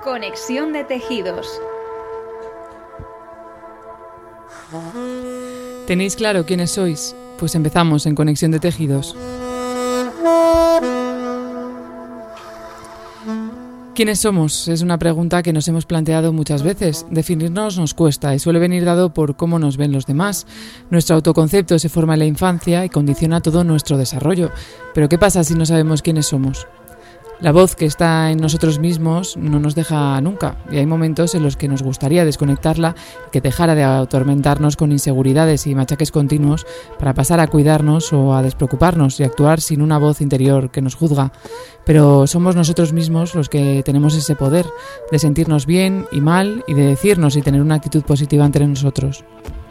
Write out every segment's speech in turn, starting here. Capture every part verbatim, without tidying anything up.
Conexión de tejidos. ¿Tenéis claro quiénes sois? Pues empezamos en Conexión de Tejidos. ¿Quiénes somos? Es una pregunta que nos hemos planteado muchas veces. Definirnos nos cuesta y suele venir dado por cómo nos ven los demás. Nuestro autoconcepto se forma en la infancia y condiciona todo nuestro desarrollo. Pero ¿qué pasa si no sabemos quiénes somos? La voz que está en nosotros mismos no nos deja nunca, y hay momentos en los que nos gustaría desconectarla y que dejara de atormentarnos con inseguridades y machaques continuos para pasar a cuidarnos o a despreocuparnos y actuar sin una voz interior que nos juzga. Pero somos nosotros mismos los que tenemos ese poder de sentirnos bien y mal y de decirnos y tener una actitud positiva entre nosotros.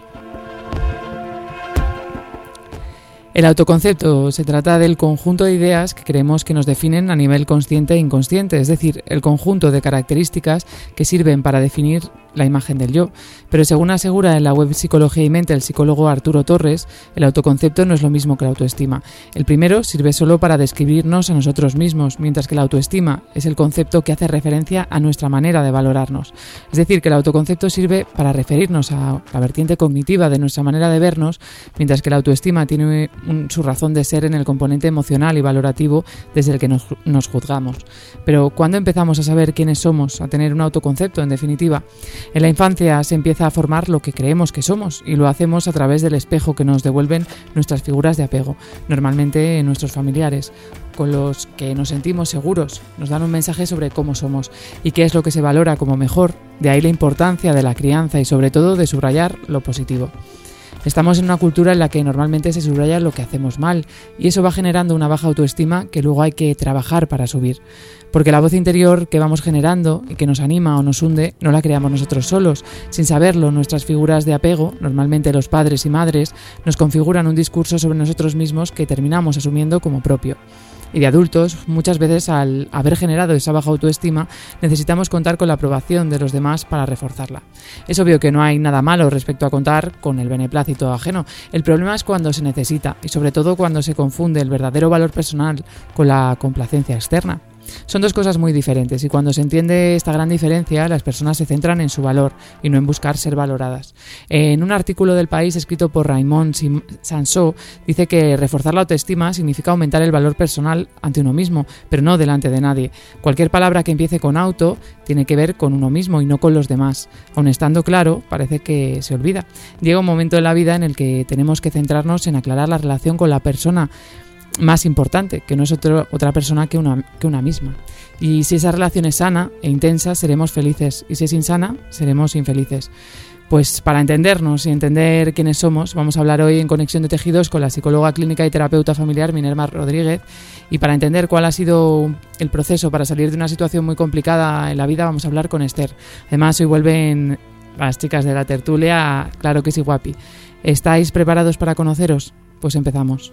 El autoconcepto se trata del conjunto de ideas que creemos que nos definen a nivel consciente e inconsciente, es decir, el conjunto de características que sirven para definir la imagen del yo. Pero según asegura en la web Psicología y Mente el psicólogo Arturo Torres, el autoconcepto no es lo mismo que la autoestima. El primero sirve solo para describirnos a nosotros mismos, mientras que la autoestima es el concepto que hace referencia a nuestra manera de valorarnos. Es decir, que el autoconcepto sirve para referirnos a la vertiente cognitiva de nuestra manera de vernos, mientras que la autoestima tiene un, su razón de ser en el componente emocional y valorativo desde el que nos, nos juzgamos. Pero ¿cuándo empezamos a saber quiénes somos, a tener un autoconcepto, en definitiva? En la infancia se empieza a formar lo que creemos que somos y lo hacemos a través del espejo que nos devuelven nuestras figuras de apego, normalmente nuestros familiares, con los que nos sentimos seguros, nos dan un mensaje sobre cómo somos y qué es lo que se valora como mejor. De ahí la importancia de la crianza y sobre todo de subrayar lo positivo. Estamos en una cultura en la que normalmente se subraya lo que hacemos mal y eso va generando una baja autoestima que luego hay que trabajar para subir. Porque la voz interior que vamos generando y que nos anima o nos hunde no la creamos nosotros solos. Sin saberlo, nuestras figuras de apego, normalmente los padres y madres, nos configuran un discurso sobre nosotros mismos que terminamos asumiendo como propio. Y de adultos, muchas veces al haber generado esa baja autoestima, necesitamos contar con la aprobación de los demás para reforzarla. Es obvio que no hay nada malo respecto a contar con el beneplácito ajeno. El problema es cuando se necesita y sobre todo cuando se confunde el verdadero valor personal con la complacencia externa. Son dos cosas muy diferentes y cuando se entiende esta gran diferencia, las personas se centran en su valor y no en buscar ser valoradas. En un artículo del País escrito por Raymond Sansó, dice que reforzar la autoestima significa aumentar el valor personal ante uno mismo, pero no delante de nadie. Cualquier palabra que empiece con auto tiene que ver con uno mismo y no con los demás. Aun estando claro, parece que se olvida. Llega un momento en la vida en el que tenemos que centrarnos en aclarar la relación con la persona más importante, que no es otro, otra persona que una, que una misma. Y si esa relación es sana e intensa, seremos felices, y si es insana, seremos infelices. Pues para entendernos y entender quiénes somos, vamos a hablar hoy en Conexión de Tejidos con la psicóloga clínica y terapeuta familiar Minerva Rodríguez, y para entender cuál ha sido el proceso para salir de una situación muy complicada en la vida, vamos a hablar con Esther. Además, hoy vuelven las chicas de la tertulia, claro que sí, guapi. ¿Estáis preparados para conoceros? Pues empezamos.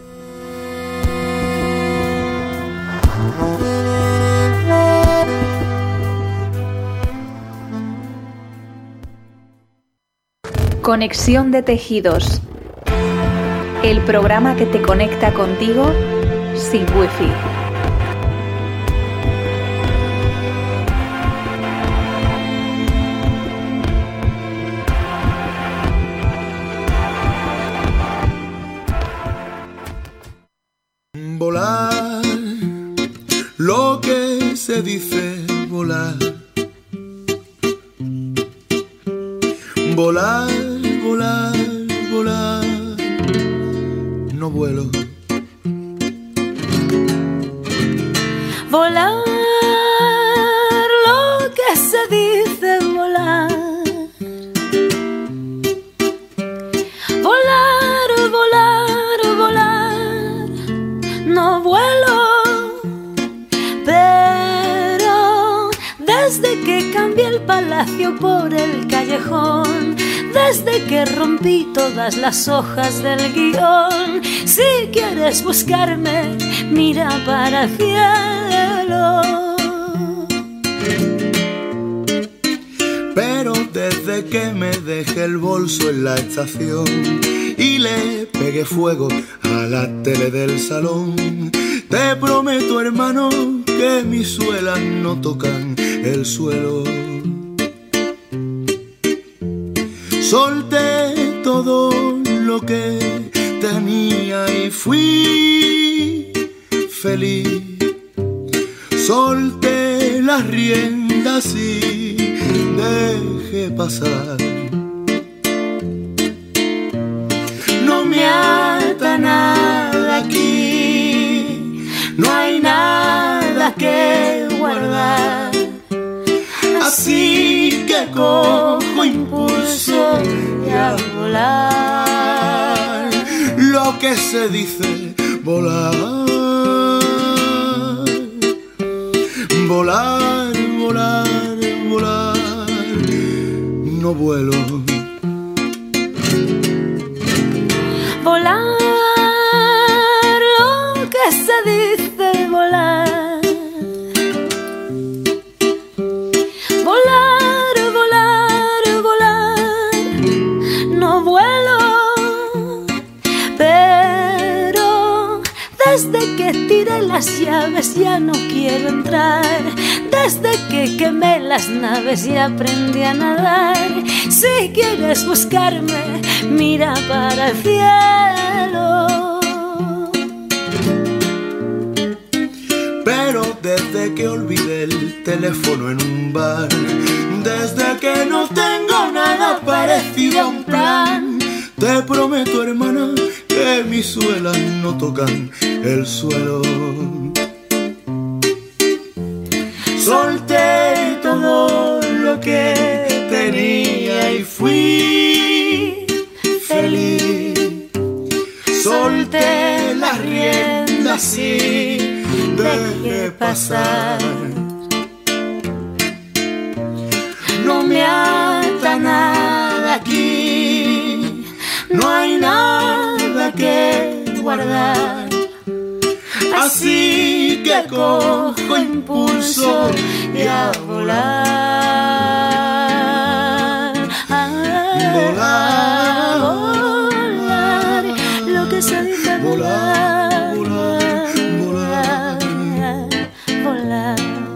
Conexión de Tejidos, el programa que te conecta contigo sin wifi. Volar, lo que se dice volar. Volar, volar, volar, no vuelo. Volar, lo que se dice volar. Volar, volar, volar, no vuelo. Pero desde que cambié el palacio por el callejón, desde que rompí todas las hojas del guión, si quieres buscarme, mira para el cielo. Pero desde que me dejé el bolso en la estación y le pegué fuego a la tele del salón, te prometo, hermano, que mis suelas no tocan el suelo. Solté todo lo que tenía y fui feliz. Solté las riendas y dejé pasar. No me ata nada aquí, no hay nada que guardar. Así que cojo impulso y a volar. Lo que se dice volar. Volar, volar, volar. No vuelo. Volar, lo que se dice volar. Volar, volar, volar. No vuelo, pero desde que tiré las llaves ya no quiero entrar. Desde que quemé las naves y aprendí a nadar. Si quieres buscarme, mira para el cielo. Pero desde que olvidé el teléfono en un bar, desde que no tengo nada parecido a un plan, te prometo, hermana, que mis suelas no tocan el suelo. Solté todo lo que tenía y fui feliz. Solté las riendas y dejé pasar. No me ata nada aquí, no hay nada que guardar. Así que cojo impulso y a volar. Volar, volar, lo que se dice volar. Volar, volar, volar, volar.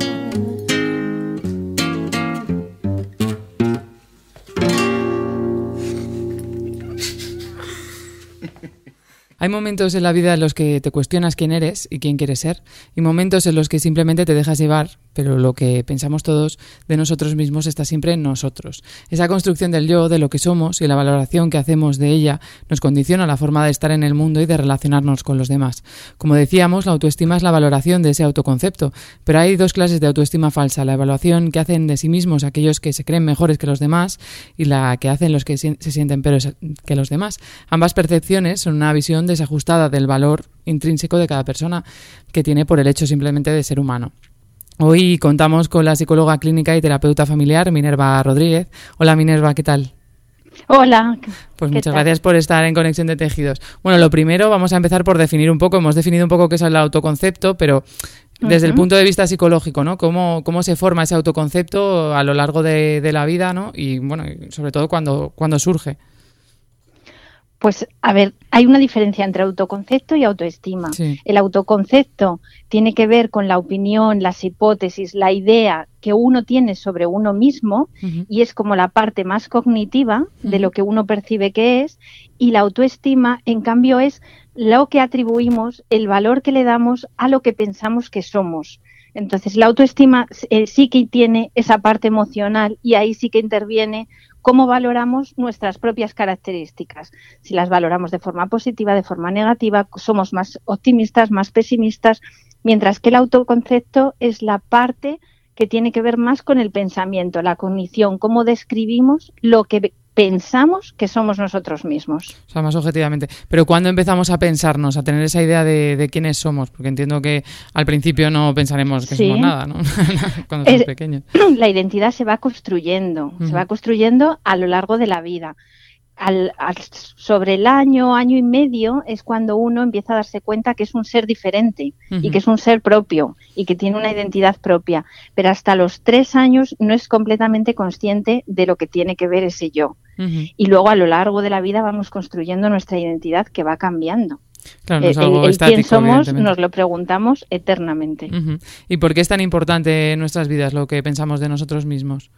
Hay momentos en la vida en los que te cuestionas quién eres y quién quieres ser, y momentos en los que simplemente te dejas llevar, pero lo que pensamos todos de nosotros mismos está siempre en nosotros. Esa construcción del yo, de lo que somos y la valoración que hacemos de ella nos condiciona la forma de estar en el mundo y de relacionarnos con los demás. Como decíamos, la autoestima es la valoración de ese autoconcepto, pero hay dos clases de autoestima falsa: la evaluación que hacen de sí mismos aquellos que se creen mejores que los demás y la que hacen los que se sienten peores que los demás. Ambas percepciones son una visión desajustada del valor intrínseco de cada persona que tiene por el hecho simplemente de ser humano. Hoy contamos con la psicóloga clínica y terapeuta familiar Minerva Rodríguez. Hola Minerva, ¿qué tal? Hola. Pues muchas tal? gracias por estar en Conexión de Tejidos. Bueno, lo primero vamos a empezar por definir un poco, hemos definido un poco qué es el autoconcepto, pero desde uh-huh. el punto de vista psicológico, ¿no? ¿Cómo, cómo se forma ese autoconcepto a lo largo de, de la vida, ¿no? Y bueno, sobre todo cuando, cuando surge. Pues, a ver, hay una diferencia entre autoconcepto y autoestima. Sí. El autoconcepto tiene que ver con la opinión, las hipótesis, la idea que uno tiene sobre uno mismo, uh-huh. y es como la parte más cognitiva uh-huh. de lo que uno percibe que es, y la autoestima, en cambio, es lo que atribuimos, el valor que le damos a lo que pensamos que somos. Entonces, la autoestima eh, sí que tiene esa parte emocional y ahí sí que interviene cómo valoramos nuestras propias características. Si las valoramos de forma positiva, de forma negativa, somos más optimistas, más pesimistas, mientras que el autoconcepto es la parte que tiene que ver más con el pensamiento, la cognición, cómo describimos lo que pensamos que somos nosotros mismos. O sea, más objetivamente. Pero ¿cuándo empezamos a pensarnos, a tener esa idea de, de quiénes somos? Porque entiendo que al principio no pensaremos que sí. somos nada, ¿no? Cuando somos es, pequeños. La identidad se va construyendo, uh-huh. se va construyendo a lo largo de la vida. Al, al, sobre el año, año y medio es cuando uno empieza a darse cuenta que es un ser diferente uh-huh. y que es un ser propio y que tiene una identidad propia, pero hasta los tres años no es completamente consciente de lo que tiene que ver ese yo. Uh-huh. Y luego a lo largo de la vida vamos construyendo nuestra identidad que va cambiando. Claro, no es el, algo el estático, quién somos nos lo preguntamos eternamente. Uh-huh. ¿Y por qué es tan importante en nuestras vidas lo que pensamos de nosotros mismos?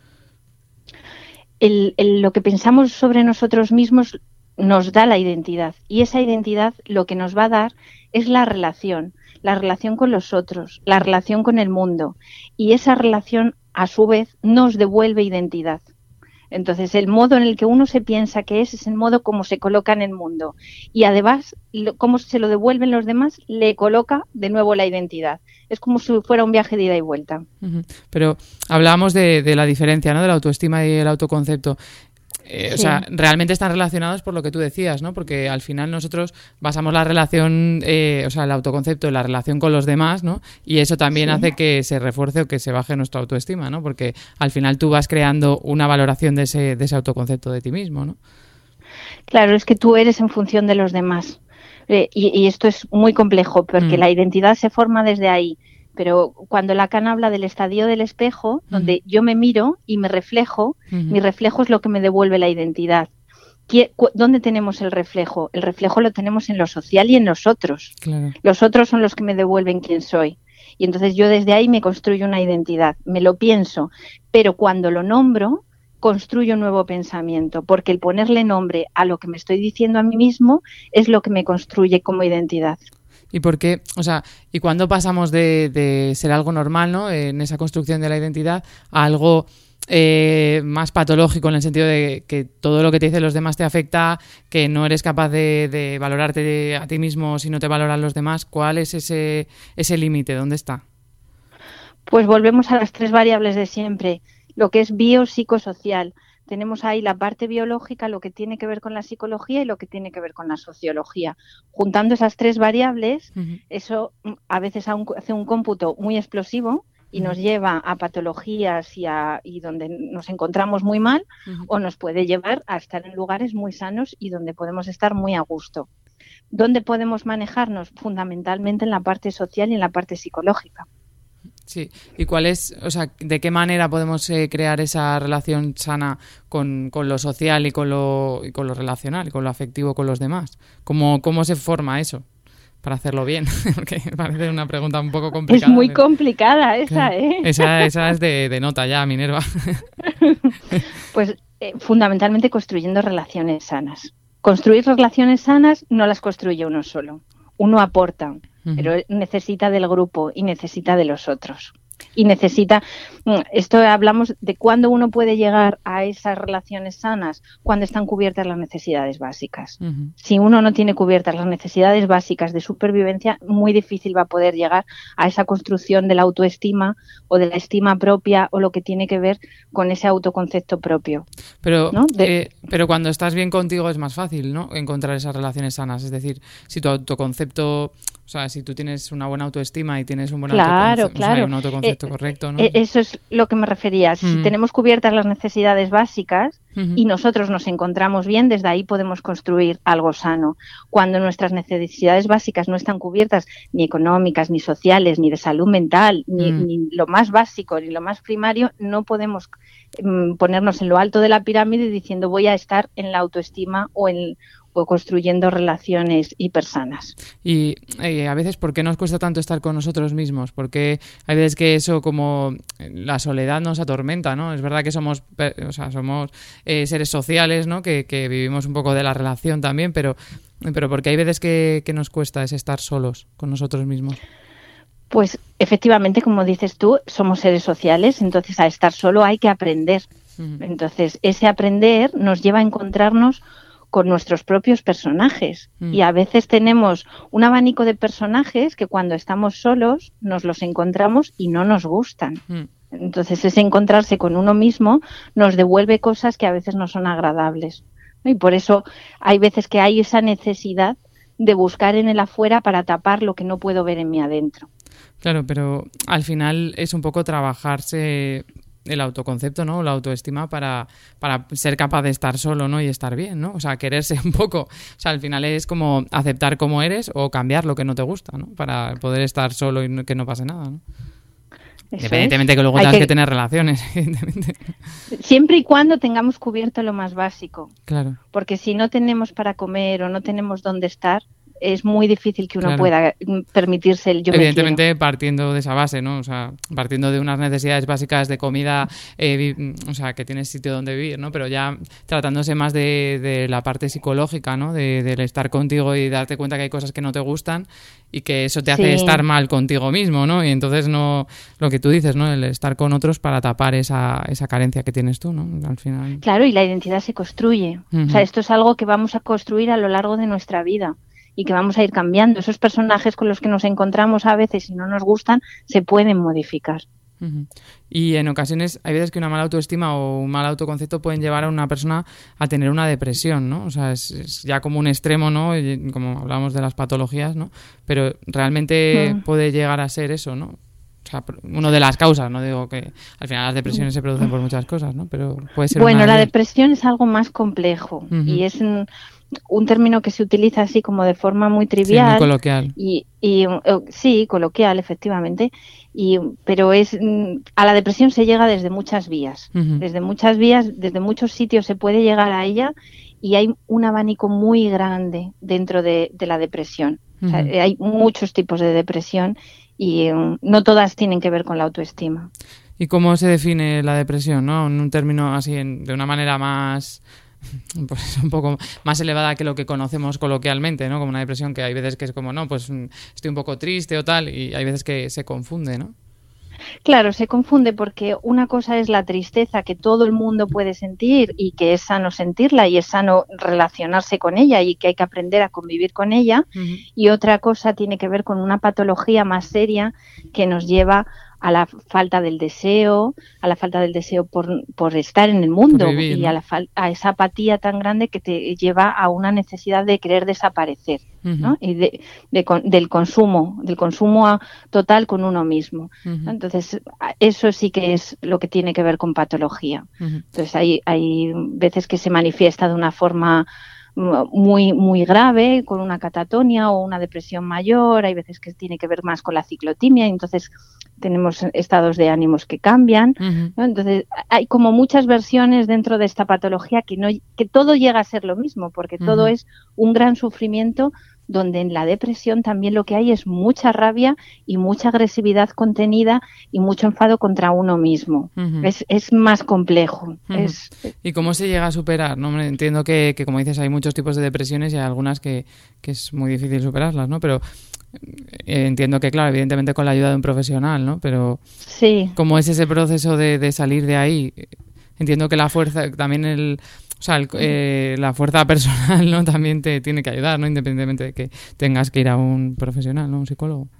El, el, lo que pensamos sobre nosotros mismos nos da la identidad, y esa identidad lo que nos va a dar es la relación, la relación con los otros, la relación con el mundo, y esa relación a su vez nos devuelve identidad. Entonces, el modo en el que uno se piensa que es, es el modo como se coloca en el mundo. Y además, lo, cómo se lo devuelven los demás, le coloca de nuevo la identidad. Es como si fuera un viaje de ida y vuelta. Uh-huh. Pero hablábamos de, de la diferencia, ¿no? De la autoestima y el autoconcepto. Eh, sí. O sea, realmente están relacionados por lo que tú decías, ¿no? Porque al final nosotros basamos la relación, eh, o sea, el autoconcepto en la relación con los demás, ¿no? Y eso también sí. hace que se refuerce o que se baje nuestra autoestima, ¿no? Porque al final tú vas creando una valoración de ese, de ese autoconcepto de ti mismo, ¿no? Claro, es que tú eres en función de los demás. Eh, y, y esto es muy complejo porque mm. la identidad se forma desde ahí. Pero cuando Lacan habla del estadio del espejo, uh-huh. donde yo me miro y me reflejo, uh-huh. mi reflejo es lo que me devuelve la identidad. ¿Dónde tenemos el reflejo? El reflejo lo tenemos en lo social y en los otros. Claro. Los otros son los que me devuelven quién soy. Y entonces yo desde ahí me construyo una identidad, me lo pienso, pero cuando lo nombro, construyo un nuevo pensamiento, porque el ponerle nombre a lo que me estoy diciendo a mí mismo es lo que me construye como identidad. ¿Y por qué? O sea, ¿y cuándo pasamos de, de ser algo normal, ¿no? En esa construcción de la identidad a algo eh, más patológico en el sentido de que todo lo que te dicen los demás te afecta, que no eres capaz de, de valorarte a ti mismo si no te valoran los demás? ¿Cuál es ese, ese límite? ¿Dónde está? Pues volvemos a las tres variables de siempre, lo que es biopsicosocial. Tenemos ahí la parte biológica, lo que tiene que ver con la psicología y lo que tiene que ver con la sociología. Juntando esas tres variables, uh-huh. eso a veces hace un cómputo muy explosivo y uh-huh. nos lleva a patologías y, a, y donde nos encontramos muy mal, uh-huh. o nos puede llevar a estar en lugares muy sanos y donde podemos estar muy a gusto. ¿Dónde podemos manejarnos? Fundamentalmente en la parte social y en la parte psicológica. Sí, ¿y cuál es, o sea, de qué manera podemos eh, crear esa relación sana con, con lo social y con lo, y con lo relacional y con lo afectivo con los demás? ¿Cómo, cómo se forma eso para hacerlo bien? Porque parece una pregunta un poco complicada. Es muy pero... complicada esa, ¿eh? Esa, esa es de, de nota ya, Minerva. Pues eh, fundamentalmente construyendo relaciones sanas. Construir relaciones sanas no las construye uno solo, uno aporta. Pero necesita del grupo y necesita de los otros. Y necesita, esto hablamos de cuándo uno puede llegar a esas relaciones sanas, cuando están cubiertas las necesidades básicas. Uh-huh. Si uno no tiene cubiertas las necesidades básicas de supervivencia, muy difícil va a poder llegar a esa construcción de la autoestima o de la estima propia o lo que tiene que ver con ese autoconcepto propio. Pero, ¿no? de, eh, pero cuando estás bien contigo es más fácil, ¿no? Encontrar esas relaciones sanas. Es decir, si tu autoconcepto, o sea, si tú tienes una buena autoestima y tienes un buen claro, autoconcepto, claro. o sea, un autoconcepto eh, correcto, ¿no? Eso es lo que me refería. Si mm. tenemos cubiertas las necesidades básicas uh-huh. y nosotros nos encontramos bien, desde ahí podemos construir algo sano. Cuando nuestras necesidades básicas no están cubiertas, ni económicas, ni sociales, ni de salud mental, ni, mm. ni lo más básico, ni lo más primario, no podemos mm, ponernos en lo alto de la pirámide diciendo voy a estar en la autoestima o en o construyendo relaciones hipersanas. Y eh, a veces, ¿por qué nos cuesta tanto estar con nosotros mismos? Porque hay veces que eso, como la soledad nos atormenta, ¿no? Es verdad que somos, o sea, somos eh, seres sociales, ¿no? Que, que vivimos un poco de la relación también, pero, pero porque hay veces que, que nos cuesta es estar solos con nosotros mismos. Pues efectivamente, como dices tú, somos seres sociales, entonces a estar solo hay que aprender. Uh-huh. Entonces, ese aprender nos lleva a encontrarnos con nuestros propios personajes mm. y a veces tenemos un abanico de personajes que cuando estamos solos nos los encontramos y no nos gustan. Mm. Entonces ese encontrarse con uno mismo nos devuelve cosas que a veces no son agradables. Y por eso hay veces que hay esa necesidad de buscar en el afuera para tapar lo que no puedo ver en mí adentro. Claro, pero al final es un poco trabajarse el autoconcepto, ¿no? La autoestima para, para ser capaz de estar solo, ¿no? Y estar bien, ¿no? O sea, quererse un poco. O sea, al final es como aceptar cómo eres o cambiar lo que no te gusta, ¿no? Para poder estar solo y no, que no pase nada, ¿no? Eso Independientemente es. Que luego tengas que... que tener relaciones, evidentemente. Siempre y cuando tengamos cubierto lo más básico. Claro. Porque si no tenemos para comer o no tenemos dónde estar, es muy difícil que uno claro. pueda permitirse el yo Evidentemente me quiero. partiendo de esa base, ¿no? O sea, partiendo de unas necesidades básicas de comida, eh, vi, o sea, que tienes sitio donde vivir, ¿no? Pero ya tratándose más de, de la parte psicológica, ¿no? De, del estar contigo y darte cuenta que hay cosas que no te gustan y que eso te hace sí. estar mal contigo mismo, ¿no? Y entonces no, lo que tú dices, ¿no? El estar con otros para tapar esa, esa carencia que tienes tú, ¿no? Al final. Claro, y la identidad se construye. Uh-huh. O sea, esto es algo que vamos a construir a lo largo de nuestra vida y que vamos a ir cambiando. Esos personajes con los que nos encontramos a veces, si no nos gustan, se pueden modificar. Uh-huh. Y en ocasiones hay veces que una mala autoestima o un mal autoconcepto pueden llevar a una persona a tener una depresión, ¿no? O sea, es, es ya como un extremo, ¿no? Y como hablamos de las patologías, ¿no? Pero realmente uh-huh. puede llegar a ser eso, ¿no? O sea, una de las causas, no digo que al final las depresiones se producen por muchas cosas, ¿no? Pero puede ser bueno, una la de... depresión es algo más complejo uh-huh. y es un, un término que se utiliza así como de forma muy trivial. Sí, muy coloquial. Y, y uh, sí, coloquial, efectivamente. Y, pero es a la depresión se llega desde muchas vías. Uh-huh. Desde muchas vías, desde muchos sitios se puede llegar a ella y hay un abanico muy grande dentro de, de la depresión. Uh-huh. O sea, hay muchos tipos de depresión y um, no todas tienen que ver con la autoestima. ¿Y cómo se define la depresión, no? En un término así, en, de una manera más, pues un poco más elevada que lo que conocemos coloquialmente, ¿no? Como una depresión que hay veces que es como, no, pues estoy un poco triste o tal, y hay veces que se confunde, ¿no? Claro, se confunde porque una cosa es la tristeza que todo el mundo puede sentir y que es sano sentirla y es sano relacionarse con ella y que hay que aprender a convivir con ella, uh-huh. y otra cosa tiene que ver con una patología más seria que nos lleva a la falta del deseo, a la falta del deseo por, por estar en el mundo vivir, y ¿no? a, la fal- a esa apatía tan grande que te lleva a una necesidad de querer desaparecer, uh-huh. ¿no? Y de, de, del consumo, del consumo a, total con uno mismo. Uh-huh. Entonces, eso sí que es lo que tiene que ver con patología. Uh-huh. Entonces, hay, hay veces que se manifiesta de una forma muy muy grave, con una catatonia o una depresión mayor, hay veces que tiene que ver más con la ciclotimia, y entonces tenemos estados de ánimos que cambian, uh-huh. ¿no? Entonces hay como muchas versiones dentro de esta patología que no que todo llega a ser lo mismo, porque uh-huh. todo es un gran sufrimiento, donde en la depresión también lo que hay es mucha rabia y mucha agresividad contenida y mucho enfado contra uno mismo. Uh-huh. Es, es más complejo. Uh-huh. Es... ¿Y cómo se llega a superar? No, entiendo que, que, como dices, hay muchos tipos de depresiones y hay algunas que, que es muy difícil superarlas, ¿no? Pero eh, entiendo que, claro, evidentemente con la ayuda de un profesional, ¿no? Pero sí. ¿cómo es ese proceso de, de salir de ahí? Entiendo que la fuerza, también el... O sea, el, eh, la fuerza personal, ¿no? También te tiene que ayudar, ¿no? Independientemente de que tengas que ir a un profesional, ¿no? Un psicólogo.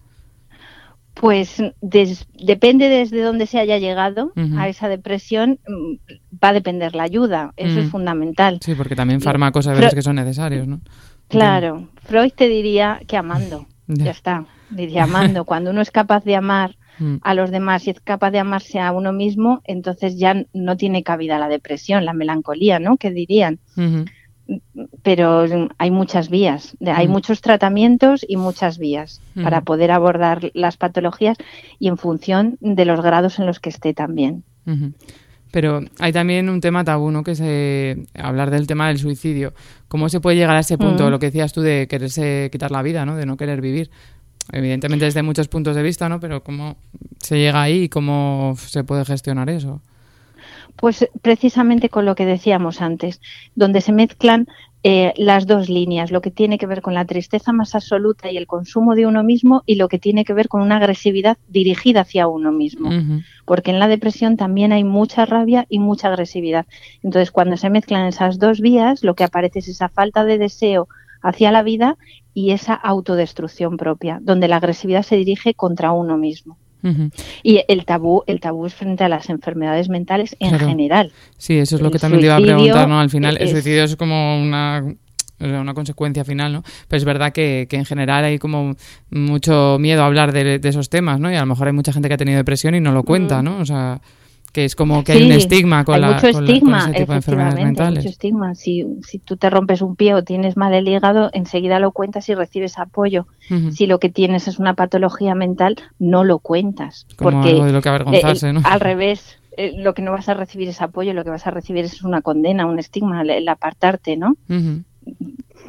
Pues des, depende desde dónde se haya llegado uh-huh. a esa depresión, va a depender la ayuda. Eso uh-huh. es fundamental. Sí, porque también fármacos a veces Fre- que son necesarios, ¿no? Claro. Entiendo. Freud te diría que amando. Ya, ya está. Diría amando. Cuando uno es capaz de amar a los demás y es capaz de amarse a uno mismo, entonces ya no tiene cabida la depresión, la melancolía, ¿no? Que dirían. Uh-huh. Pero hay muchas vías, hay uh-huh. muchos tratamientos y muchas vías uh-huh. para poder abordar las patologías y en función de los grados en los que esté también. Uh-huh. Pero hay también un tema tabú, ¿no? Que es eh, hablar del tema del suicidio. ¿Cómo se puede llegar a ese punto? Uh-huh. Lo que decías tú de quererse quitar la vida, ¿no? De no querer vivir. Evidentemente desde muchos puntos de vista, ¿no? Pero ¿cómo se llega ahí y cómo se puede gestionar eso? Pues precisamente con lo que decíamos antes, donde se mezclan eh, las dos líneas, lo que tiene que ver con la tristeza más absoluta y el consumo de uno mismo, y lo que tiene que ver con una agresividad dirigida hacia uno mismo. Uh-huh. Porque en la depresión también hay mucha rabia y mucha agresividad. Entonces, cuando se mezclan esas dos vías, lo que aparece es esa falta de deseo hacia la vida y esa autodestrucción propia, donde la agresividad se dirige contra uno mismo. Uh-huh. Y el tabú, el tabú es frente a las enfermedades mentales en claro. general. Sí, eso es lo el que también te iba a preguntar, ¿no? Al final, es, el suicidio es como una, una consecuencia final, ¿no? Pero es verdad que, que en general hay como mucho miedo a hablar de, de esos temas, ¿no? Y a lo mejor hay mucha gente que ha tenido depresión y no lo cuenta, uh-huh. ¿no? O sea, que es como que sí, hay un estigma con, hay la, mucho con, estigma, la, con ese tipo de enfermedades mentales. Mucho estigma. Si, si tú te rompes un pie o tienes mal el hígado, enseguida lo cuentas y recibes apoyo. Uh-huh. Si lo que tienes es una patología mental, no lo cuentas. Como porque algo de lo que avergonzarse, eh, ¿no? Al revés, eh, lo que no vas a recibir es apoyo, lo que vas a recibir es una condena, un estigma, el, el apartarte, ¿no? Uh-huh.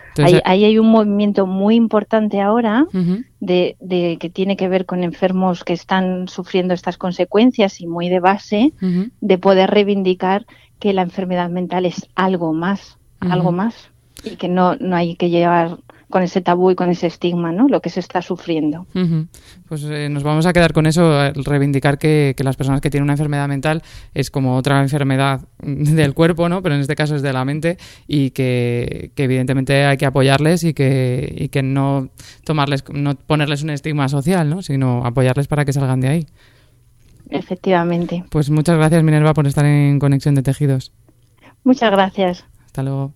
Entonces, ahí, ahí hay un movimiento muy importante ahora uh-huh. de, de que tiene que ver con enfermos que están sufriendo estas consecuencias y muy de base uh-huh. de poder reivindicar que la enfermedad mental es algo más, uh-huh. algo más y que no, no hay que llevar con ese tabú y con ese estigma, ¿no? Lo que se está sufriendo. Uh-huh. Pues eh, nos vamos a quedar con eso, el reivindicar que, que las personas que tienen una enfermedad mental es como otra enfermedad del cuerpo, ¿no? Pero en este caso es de la mente y que, que evidentemente hay que apoyarles y que, y que no tomarles, no ponerles un estigma social, ¿no? Sino apoyarles para que salgan de ahí. Efectivamente. Pues muchas gracias, Minerva, por estar en Conexión de Tejidos. Muchas gracias. Hasta luego.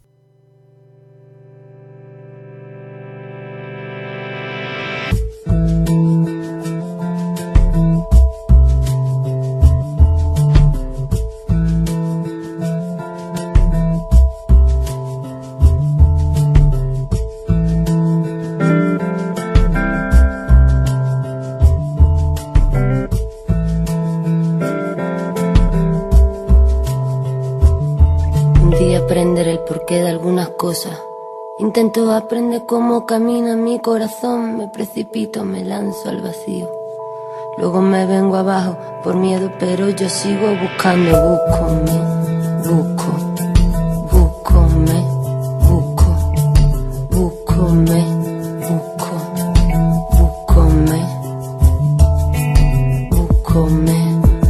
Aprender el porqué de algunas cosas. Intento aprender cómo camina mi corazón. Me precipito, me lanzo al vacío. Luego me vengo abajo por miedo, pero yo sigo buscando. Búscome, busco, búscome, busco, búscome, busco, búscome, búscome.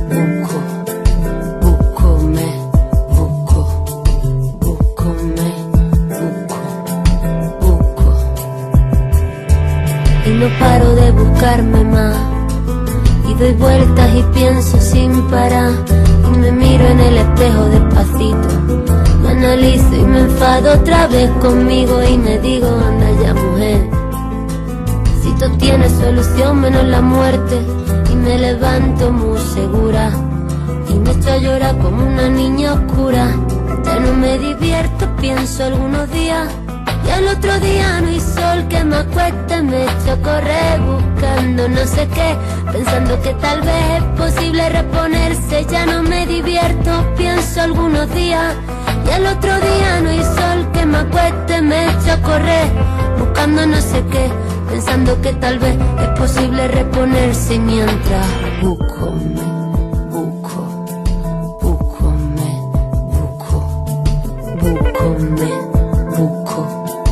No paro de buscarme más y doy vueltas y pienso sin parar y me miro en el espejo despacito, me analizo y me enfado otra vez conmigo y me digo, anda ya mujer, si todo tiene solución menos la muerte, y me levanto muy segura y me echo a llorar como una niña oscura. Ya no me divierto, pienso algunos días y al otro día no hay sol que me acueste, me echo a correr buscando no sé qué, pensando que tal vez es posible reponerse. Ya no me divierto, pienso algunos días y al otro día no hay sol que me acueste, me echo a correr buscando no sé qué, pensando que tal vez es posible reponerse mientras busco, busco, búscome, busco, búscome, busco.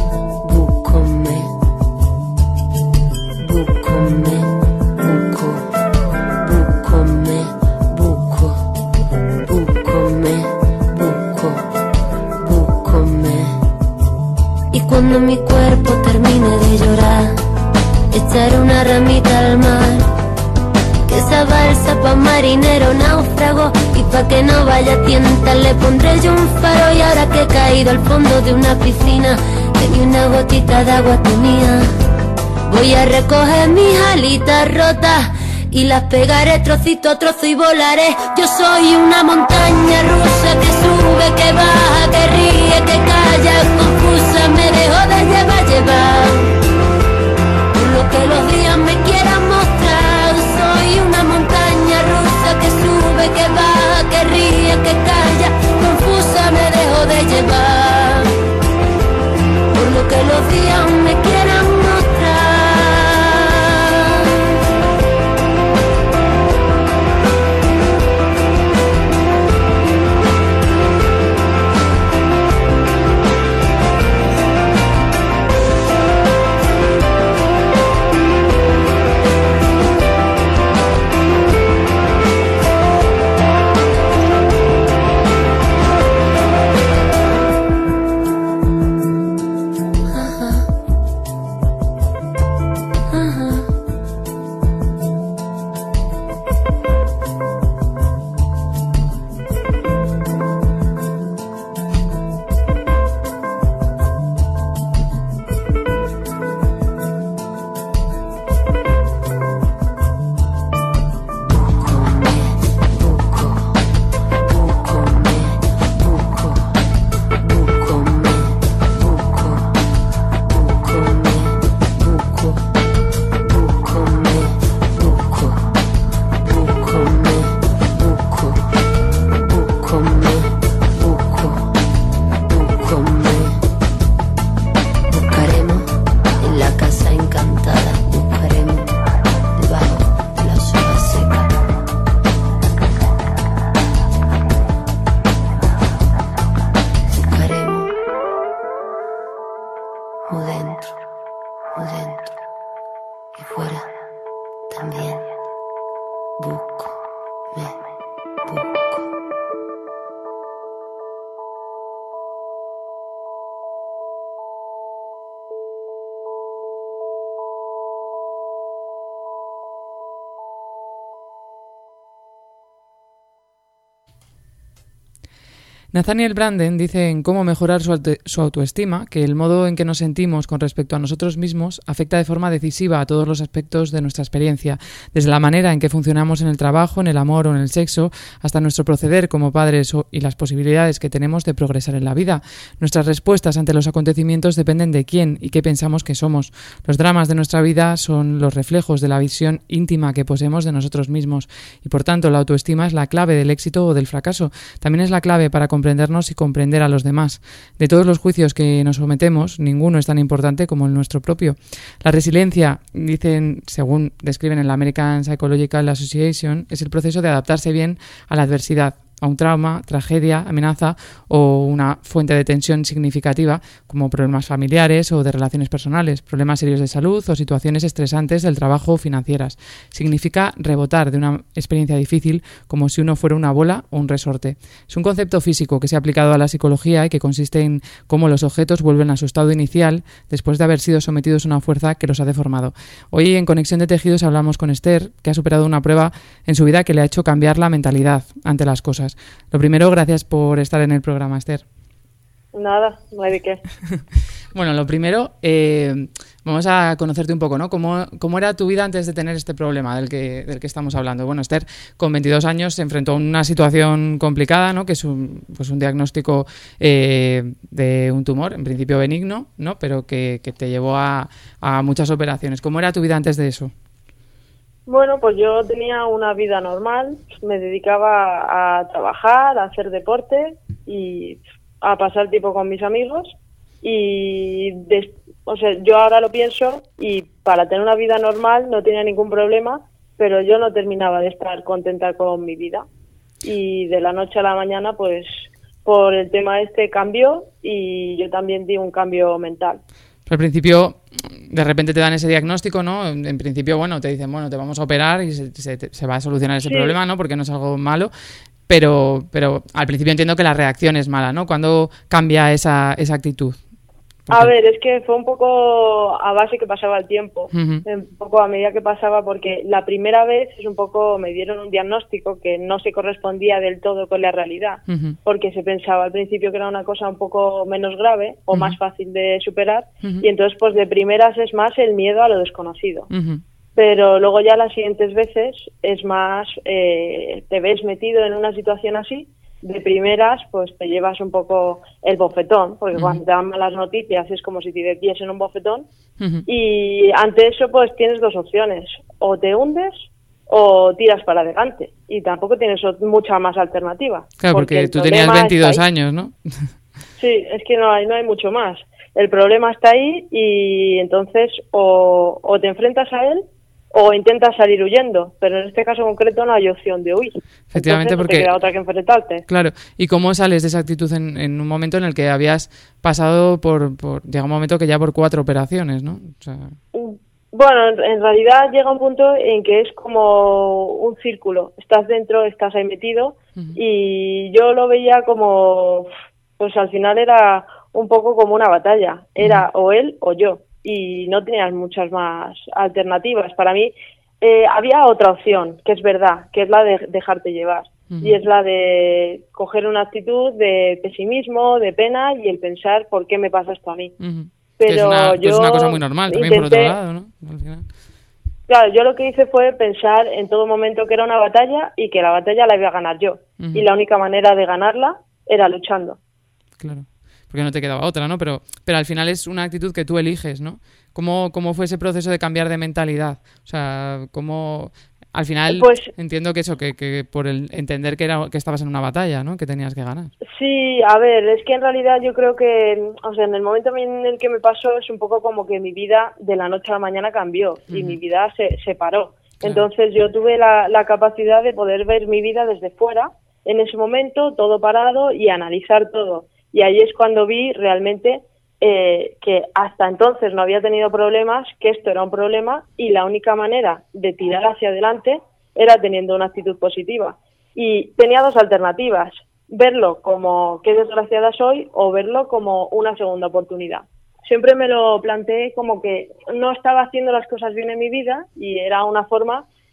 Cuando mi cuerpo termine de llorar, echaré una ramita al mar, que esa balsa pa' marinero náufrago, y pa' que no vaya a tientas le pondré yo un faro. Y ahora que he caído al fondo de una piscina, que ni una gotita de agua tenía, voy a recoger mis alitas rotas y las pegaré trocito a trozo y volaré. Yo soy una montaña rusa que sube, que baja, que ríe, que calla, confusa, me dejo de llevar, llevar por lo que los días me quieran mostrar. Soy una montaña rusa que sube, que baja, que ríe, que calla, confusa, me dejo de llevar por lo que los días me quieran mostrar. Nathaniel Branden dice en Cómo mejorar su, auto- su autoestima que el modo en que nos sentimos con respecto a nosotros mismos afecta de forma decisiva a todos los aspectos de nuestra experiencia, desde la manera en que funcionamos en el trabajo, en el amor o en el sexo, hasta nuestro proceder como padres o, y las posibilidades que tenemos de progresar en la vida. Nuestras respuestas ante los acontecimientos dependen de quién y qué pensamos que somos. Los dramas de nuestra vida son los reflejos de la visión íntima que poseemos de nosotros mismos y, por tanto, la autoestima es la clave del éxito o del fracaso. También es la clave para comprendernos y comprender a los demás. De todos los juicios que nos sometemos, ninguno es tan importante como el nuestro propio. La resiliencia, dicen, según describen en la American Psychological Association, es el proceso de adaptarse bien a la adversidad, a un trauma, tragedia, amenaza o una fuente de tensión significativa como problemas familiares o de relaciones personales, problemas serios de salud o situaciones estresantes del trabajo o financieras. Significa rebotar de una experiencia difícil como si uno fuera una bola o un resorte. Es un concepto físico que se ha aplicado a la psicología y que consiste en cómo los objetos vuelven a su estado inicial después de haber sido sometidos a una fuerza que los ha deformado. Hoy en Conexión de Tejidos hablamos con Esther, que ha superado una prueba en su vida que le ha hecho cambiar la mentalidad ante las cosas. Lo primero, gracias por estar en el programa, Esther. Nada, no hay de qué. Bueno, lo primero, eh, vamos a conocerte un poco, ¿no? ¿Cómo, cómo era tu vida antes de tener este problema del que, del que estamos hablando? Bueno, Esther, con veintidós años se enfrentó a una situación complicada, ¿no? Que es un, pues un diagnóstico eh, de un tumor, en principio benigno, ¿no? Pero que, que te llevó a, a muchas operaciones. ¿Cómo era tu vida antes de eso? Bueno, pues yo tenía una vida normal, me dedicaba a trabajar, a hacer deporte y a pasar tiempo con mis amigos y, des- o sea, yo ahora lo pienso y para tener una vida normal no tenía ningún problema, pero yo no terminaba de estar contenta con mi vida y de la noche a la mañana, pues por el tema este cambió y yo también di un cambio mental. Al principio, de repente te dan ese diagnóstico, ¿no? En principio, bueno, te dicen, bueno, te vamos a operar y se, se, se va a solucionar ese sí. problema, ¿no? Porque no es algo malo. Pero, pero al principio entiendo que la reacción es mala, ¿no? ¿Cuándo cambia esa, esa actitud? A ver, es que fue un poco a base que pasaba el tiempo, uh-huh. un poco a medida que pasaba, porque la primera vez es un poco, me dieron un diagnóstico que no se correspondía del todo con la realidad, uh-huh. porque se pensaba al principio que era una cosa un poco menos grave o uh-huh. más fácil de superar, uh-huh. y entonces pues de primeras es más el miedo a lo desconocido. Uh-huh. Pero luego ya las siguientes veces es más, eh, te ves metido en una situación así, de primeras pues te llevas un poco el bofetón, porque uh-huh. cuando te dan malas noticias es como si te diesen un bofetón, uh-huh. y ante eso pues tienes dos opciones, o te hundes o tiras para adelante, y tampoco tienes mucha más alternativa. Claro, porque, porque tú tenías veintidós años, ¿no? Sí, es que no hay, no hay mucho más. El problema está ahí y entonces o, o te enfrentas a él o intentas salir huyendo, pero en este caso concreto no hay opción de huir. Efectivamente, entonces, porque no te queda otra que enfrentarte. Claro, ¿y cómo sales de esa actitud en, en un momento en el que habías pasado por, por llega un momento que ya por cuatro operaciones, ¿no? O sea... Bueno, en, en realidad llega un punto en que es como un círculo, estás dentro, estás ahí metido, uh-huh. y yo lo veía como, pues al final era un poco como una batalla, era uh-huh. o él o yo. Y no tenías muchas más alternativas. Para mí eh, había otra opción, que es verdad, que es la de dejarte llevar. Uh-huh. Y es la de coger una actitud de pesimismo, de pena y el pensar por qué me pasa esto a mí. Uh-huh. Pero es una, yo es una cosa muy normal también, intenté, por otro lado, ¿no? Al final. Claro, yo lo que hice fue pensar en todo momento que era una batalla y que la batalla la iba a ganar yo. Uh-huh. Y la única manera de ganarla era luchando. Claro. Porque no te quedaba otra, ¿no? Pero, pero al final es una actitud que tú eliges, ¿no? ¿Cómo, cómo fue ese proceso de cambiar de mentalidad? O sea, ¿cómo...? Al final pues, entiendo que eso, que, que por el entender que era que estabas en una batalla, ¿no? Que tenías que ganar. Sí, a ver, es que en realidad yo creo que, o sea, en el momento en el que me pasó es un poco como que mi vida de la noche a la mañana cambió uh-huh. y mi vida se, se paró. Claro. Entonces yo tuve la, la capacidad de poder ver mi vida desde fuera, en ese momento, todo parado y analizar todo. Y ahí es cuando vi realmente eh, que hasta entonces no había tenido problemas, que esto era un problema y la única manera de tirar hacia adelante era teniendo una actitud positiva. Y tenía dos alternativas, verlo como qué desgraciada soy o verlo como una segunda oportunidad. Siempre me lo planteé como que no estaba haciendo las cosas bien en mi vida y era una forma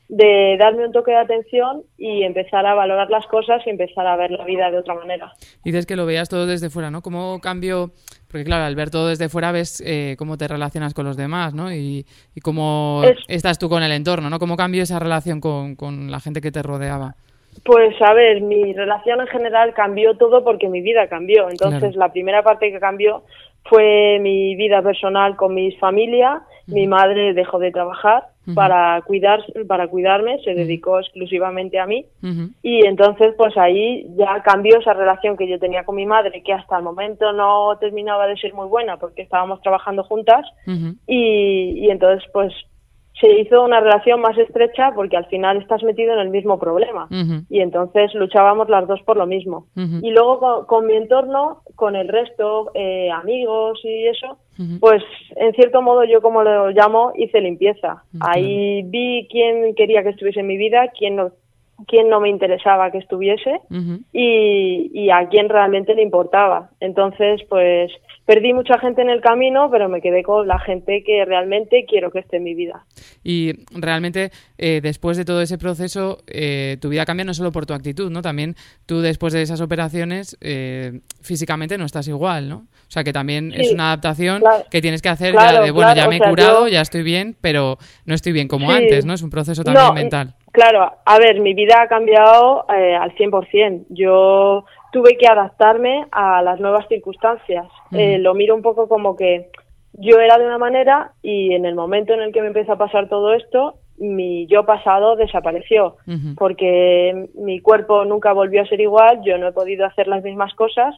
de darme un toque de atención y empezar a valorar las cosas y empezar a ver la vida de otra manera. Dices que lo veías todo desde fuera, ¿no? ¿Cómo cambió? Porque claro, al ver todo desde fuera ves eh, cómo te relacionas con los demás, ¿no? Y, y cómo es... estás tú con el entorno, ¿no? ¿Cómo cambió esa relación con, con la gente que te rodeaba? Pues a ver, mi relación en general cambió todo porque mi vida cambió. Entonces, claro, la primera parte que cambió fue mi vida personal con mi familia. Uh-huh. Mi madre dejó de trabajar uh-huh. para cuidar, para cuidarme, se dedicó uh-huh. exclusivamente a mí. Uh-huh. Y entonces, pues ahí ya cambió esa relación que yo tenía con mi madre, que hasta el momento no terminaba de ser muy buena porque estábamos trabajando juntas. Uh-huh. Y, y entonces, pues se hizo una relación más estrecha porque al final estás metido en el mismo problema. Uh-huh. Y entonces luchábamos las dos por lo mismo. Uh-huh. Y luego con, con mi entorno, con el resto, eh, amigos y eso, uh-huh. pues en cierto modo yo, como lo llamo, hice limpieza. Uh-huh. Ahí vi quién quería que estuviese en mi vida, quién no, quién no me interesaba que estuviese uh-huh. y, y a quién realmente le importaba. Entonces, pues perdí mucha gente en el camino, pero me quedé con la gente que realmente quiero que esté en mi vida. Y realmente, eh, después de todo ese proceso, eh, tu vida cambia no solo por tu actitud, ¿no? También tú, después de esas operaciones, eh, físicamente no estás igual, ¿no? O sea, que también sí, es una adaptación claro, que tienes que hacer claro, ya de, bueno, claro, ya me he o sea, curado, yo... ya estoy bien, pero no estoy bien como sí, antes, ¿no? Es un proceso también no, mental. Claro, a ver, mi vida ha cambiado eh, al cien por ciento. Yo tuve que adaptarme a las nuevas circunstancias. Uh-huh. Eh, lo miro un poco como que yo era de una manera y en el momento en el que me empezó a pasar todo esto, mi yo pasado desapareció. Uh-huh. Porque mi cuerpo nunca volvió a ser igual, yo no he podido hacer las mismas cosas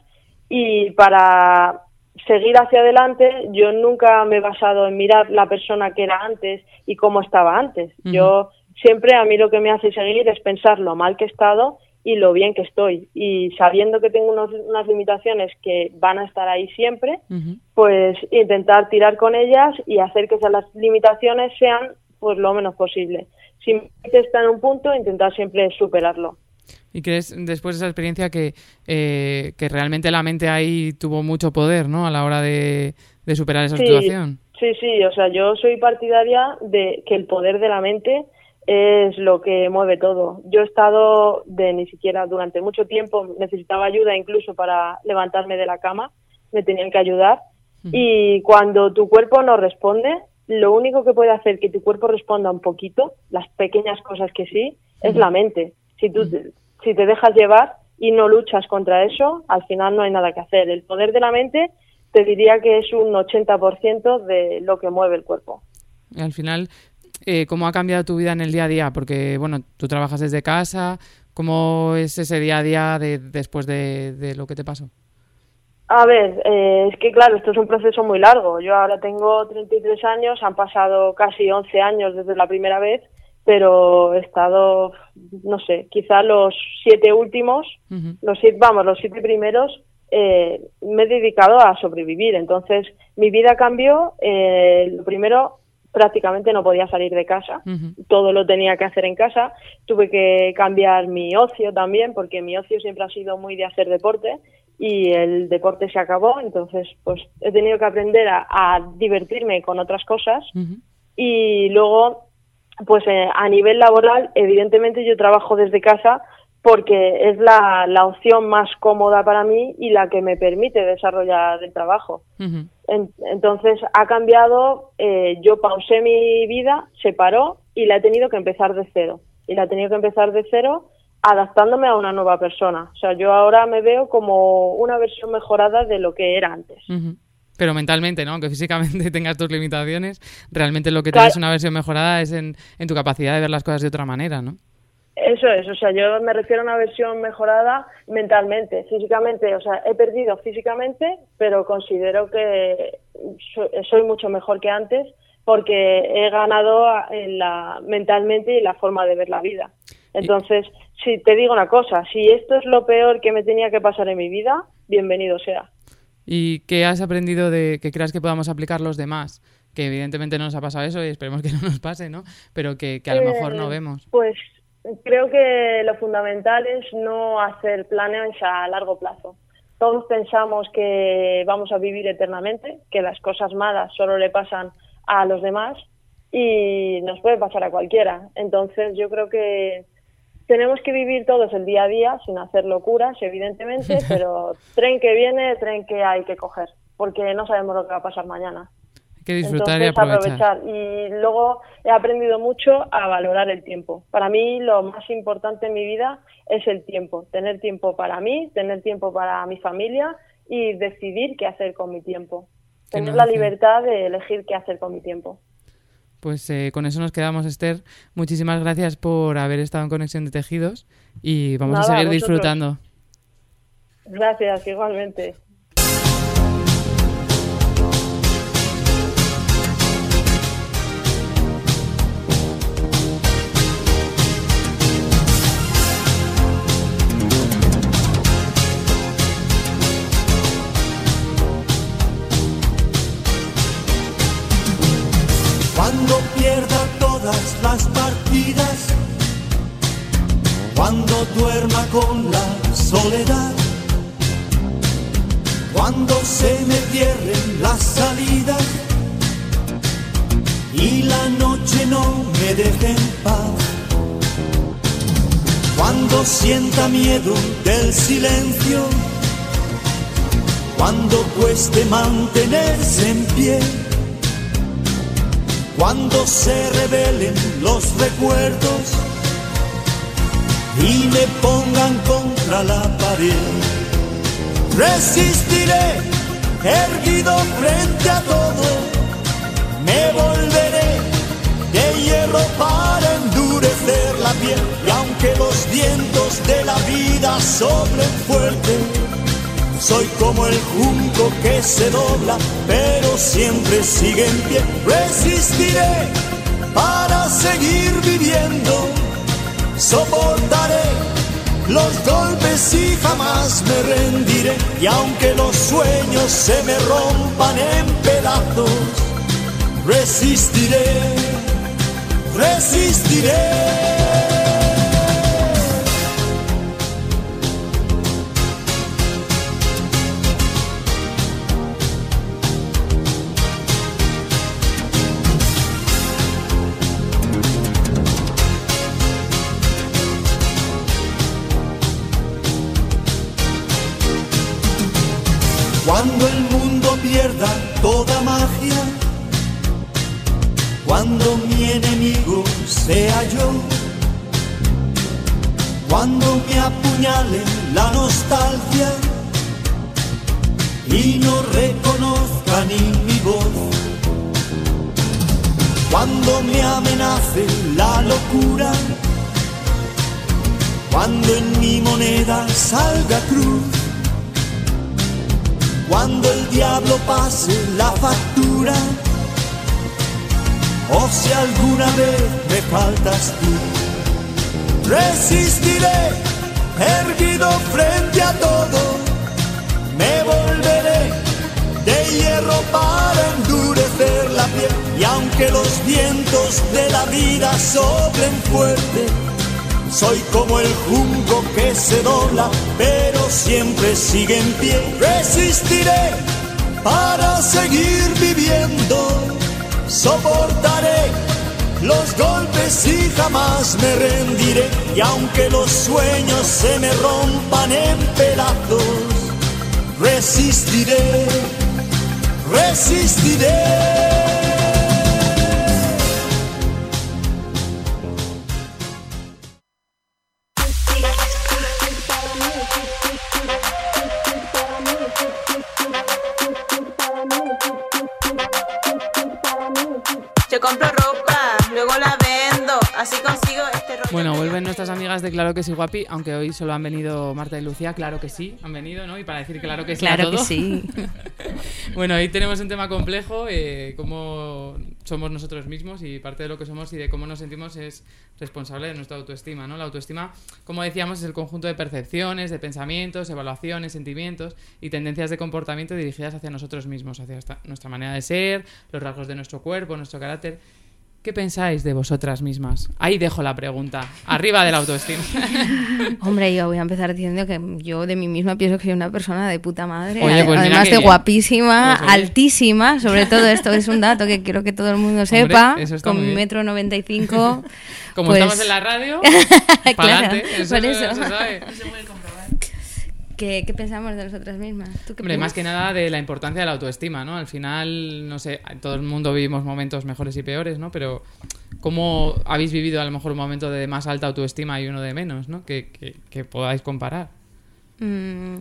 y para seguir hacia adelante yo nunca me he basado en mirar la persona que era antes y cómo estaba antes. Uh-huh. Yo siempre, a mí lo que me hace seguir es pensar lo mal que he estado y lo bien que estoy. Y sabiendo que tengo unos, unas limitaciones que van a estar ahí siempre, uh-huh. pues intentar tirar con ellas y hacer que esas las limitaciones sean pues lo menos posible. Si mi mente está en un punto, intentar siempre superarlo. ¿Y crees, después de esa experiencia, que, eh, que realmente la mente ahí tuvo mucho poder, ¿no?, a la hora de, de superar esa sí, situación? Sí, sí, o sea, yo soy partidaria de que el poder de la mente es lo que mueve todo. Yo he estado de ni siquiera durante mucho tiempo, necesitaba ayuda incluso para levantarme de la cama, me tenían que ayudar. Uh-huh. Y cuando tu cuerpo no responde, lo único que puede hacer que tu cuerpo responda un poquito, las pequeñas cosas que sí, uh-huh. es la mente. Si tú uh-huh. si te dejas llevar y no luchas contra eso, al final no hay nada que hacer. El poder de la mente te diría que es un ochenta por ciento de lo que mueve el cuerpo. Y al final, Eh, ¿cómo ha cambiado tu vida en el día a día? Porque, bueno, tú trabajas desde casa. ¿Cómo es ese día a día de, después de, de lo que te pasó? A ver, eh, es que claro, esto es un proceso muy largo. Yo ahora tengo treinta y tres años, han pasado casi once años desde la primera vez, pero he estado, no sé, quizá los siete últimos, uh-huh. los siete, vamos, los siete primeros, eh, me he dedicado a sobrevivir. Entonces, mi vida cambió. Eh, lo primero, prácticamente no podía salir de casa, uh-huh. todo lo tenía que hacer en casa, tuve que cambiar mi ocio también, porque mi ocio siempre ha sido muy de hacer deporte y el deporte se acabó, entonces pues he tenido que aprender a, a divertirme con otras cosas uh-huh. y luego pues eh, a nivel laboral, evidentemente yo trabajo desde casa porque es la, la opción más cómoda para mí y la que me permite desarrollar el trabajo. Uh-huh. En, entonces ha cambiado, eh, yo pausé mi vida, se paró y la he tenido que empezar de cero. Y la he tenido que empezar de cero adaptándome a una nueva persona. O sea, yo ahora me veo como una versión mejorada de lo que era antes. Uh-huh. Pero mentalmente, ¿no? Aunque físicamente tengas tus limitaciones, realmente lo que tienes una versión mejorada es en, en tu capacidad de ver las cosas de otra manera, ¿no? Eso es, o sea, yo me refiero a una versión mejorada mentalmente, físicamente, o sea, he perdido físicamente, pero considero que soy mucho mejor que antes porque he ganado en la, mentalmente y la forma de ver la vida. Entonces, si te digo una cosa, si esto es lo peor que me tenía que pasar en mi vida, bienvenido sea. ¿Y qué has aprendido de que creas que podamos aplicar los demás? Que evidentemente no nos ha pasado eso y esperemos que no nos pase, ¿no? Pero que, que a lo eh, mejor no vemos. Pues creo que lo fundamental es no hacer planes a largo plazo. Todos pensamos que vamos a vivir eternamente, que las cosas malas solo le pasan a los demás y nos puede pasar a cualquiera. Entonces yo creo que tenemos que vivir todos el día a día sin hacer locuras, evidentemente, pero tren que viene, tren que hay que coger, porque no sabemos lo que va a pasar mañana. Hay que disfrutar. Entonces, y aprovechar. aprovechar. Y luego he aprendido mucho a valorar el tiempo. Para mí lo más importante en mi vida es el tiempo. Tener tiempo para mí, tener tiempo para mi familia y decidir qué hacer con mi tiempo. Tener la libertad de elegir qué hacer con mi tiempo. Pues eh, con eso nos quedamos, Esther. Muchísimas gracias por haber estado en Conexión de Tejidos y vamos Nada, a seguir vosotros. disfrutando. Gracias, igualmente. Cuando pierda todas las partidas, cuando duerma con la soledad, cuando se me cierren las salidas y la noche no me deje en paz, cuando sienta miedo del silencio, cuando cueste mantenerse en pie, cuando se revelen los recuerdos y me pongan contra la pared, resistiré erguido frente a todo, me volveré de hierro para endurecer la piel, y aunque los vientos de la vida soplen fuerte, soy como el junco que se dobla, pero siempre sigue en pie. Resistiré para seguir viviendo, soportaré los golpes y jamás me rendiré. Y aunque los sueños se me rompan en pedazos, resistiré, resistiré. Cuando el mundo pierda toda magia, cuando mi enemigo sea yo, cuando me apuñale la nostalgia y no reconozca ni mi voz, cuando me amenace la locura, cuando en mi moneda salga cruz, cuando el diablo pase la factura, o si alguna vez me faltas tú, resistiré erguido frente a todo, me volveré de hierro para endurecer la piel, y aunque los vientos de la vida soplen fuerte, soy como el junco que se dobla, pero siempre sigue en pie. Resistiré para seguir viviendo, soportaré los golpes y jamás me rendiré. Y aunque los sueños se me rompan en pedazos, resistiré, resistiré. Bueno, vuelven nuestras amigas de Claro que sí, Guapi, aunque hoy solo han venido Marta y Lucía. Claro que sí, han venido, ¿no? Y para decir claro que sí claro a todo. Que sí. Bueno, hoy tenemos un tema complejo, eh, cómo somos nosotros mismos, y parte de lo que somos y de cómo nos sentimos es responsable de nuestra autoestima, ¿no? La autoestima, como decíamos, es el conjunto de percepciones, de pensamientos, evaluaciones, sentimientos y tendencias de comportamiento dirigidas hacia nosotros mismos, hacia esta, nuestra manera de ser, los rasgos de nuestro cuerpo, nuestro carácter. ¿qué pensáis de vosotras mismas? Ahí dejo la pregunta. Arriba de la autoestima. Hombre, yo voy a empezar diciendo que yo de mí misma pienso que soy una persona de puta madre. Oye, pues además de bien. guapísima, pues, altísima. Sobre todo esto es un dato que quiero que todo el mundo sepa. Hombre, con mi metro noventa y cinco. Como pues... estamos en la radio, para claro, adelante. Eso, por eso. eso se sabe. No se puede comprobar. ¿Qué, ¿Qué pensamos de nosotras mismas? ¿Tú qué Hombre, piensas? más que nada de la importancia de la autoestima, ¿no? Al final, no sé, todo el mundo vivimos momentos mejores y peores, ¿no? Pero ¿cómo habéis vivido a lo mejor un momento de más alta autoestima y uno de menos, ¿no? Que, que, que podáis comparar. Mm,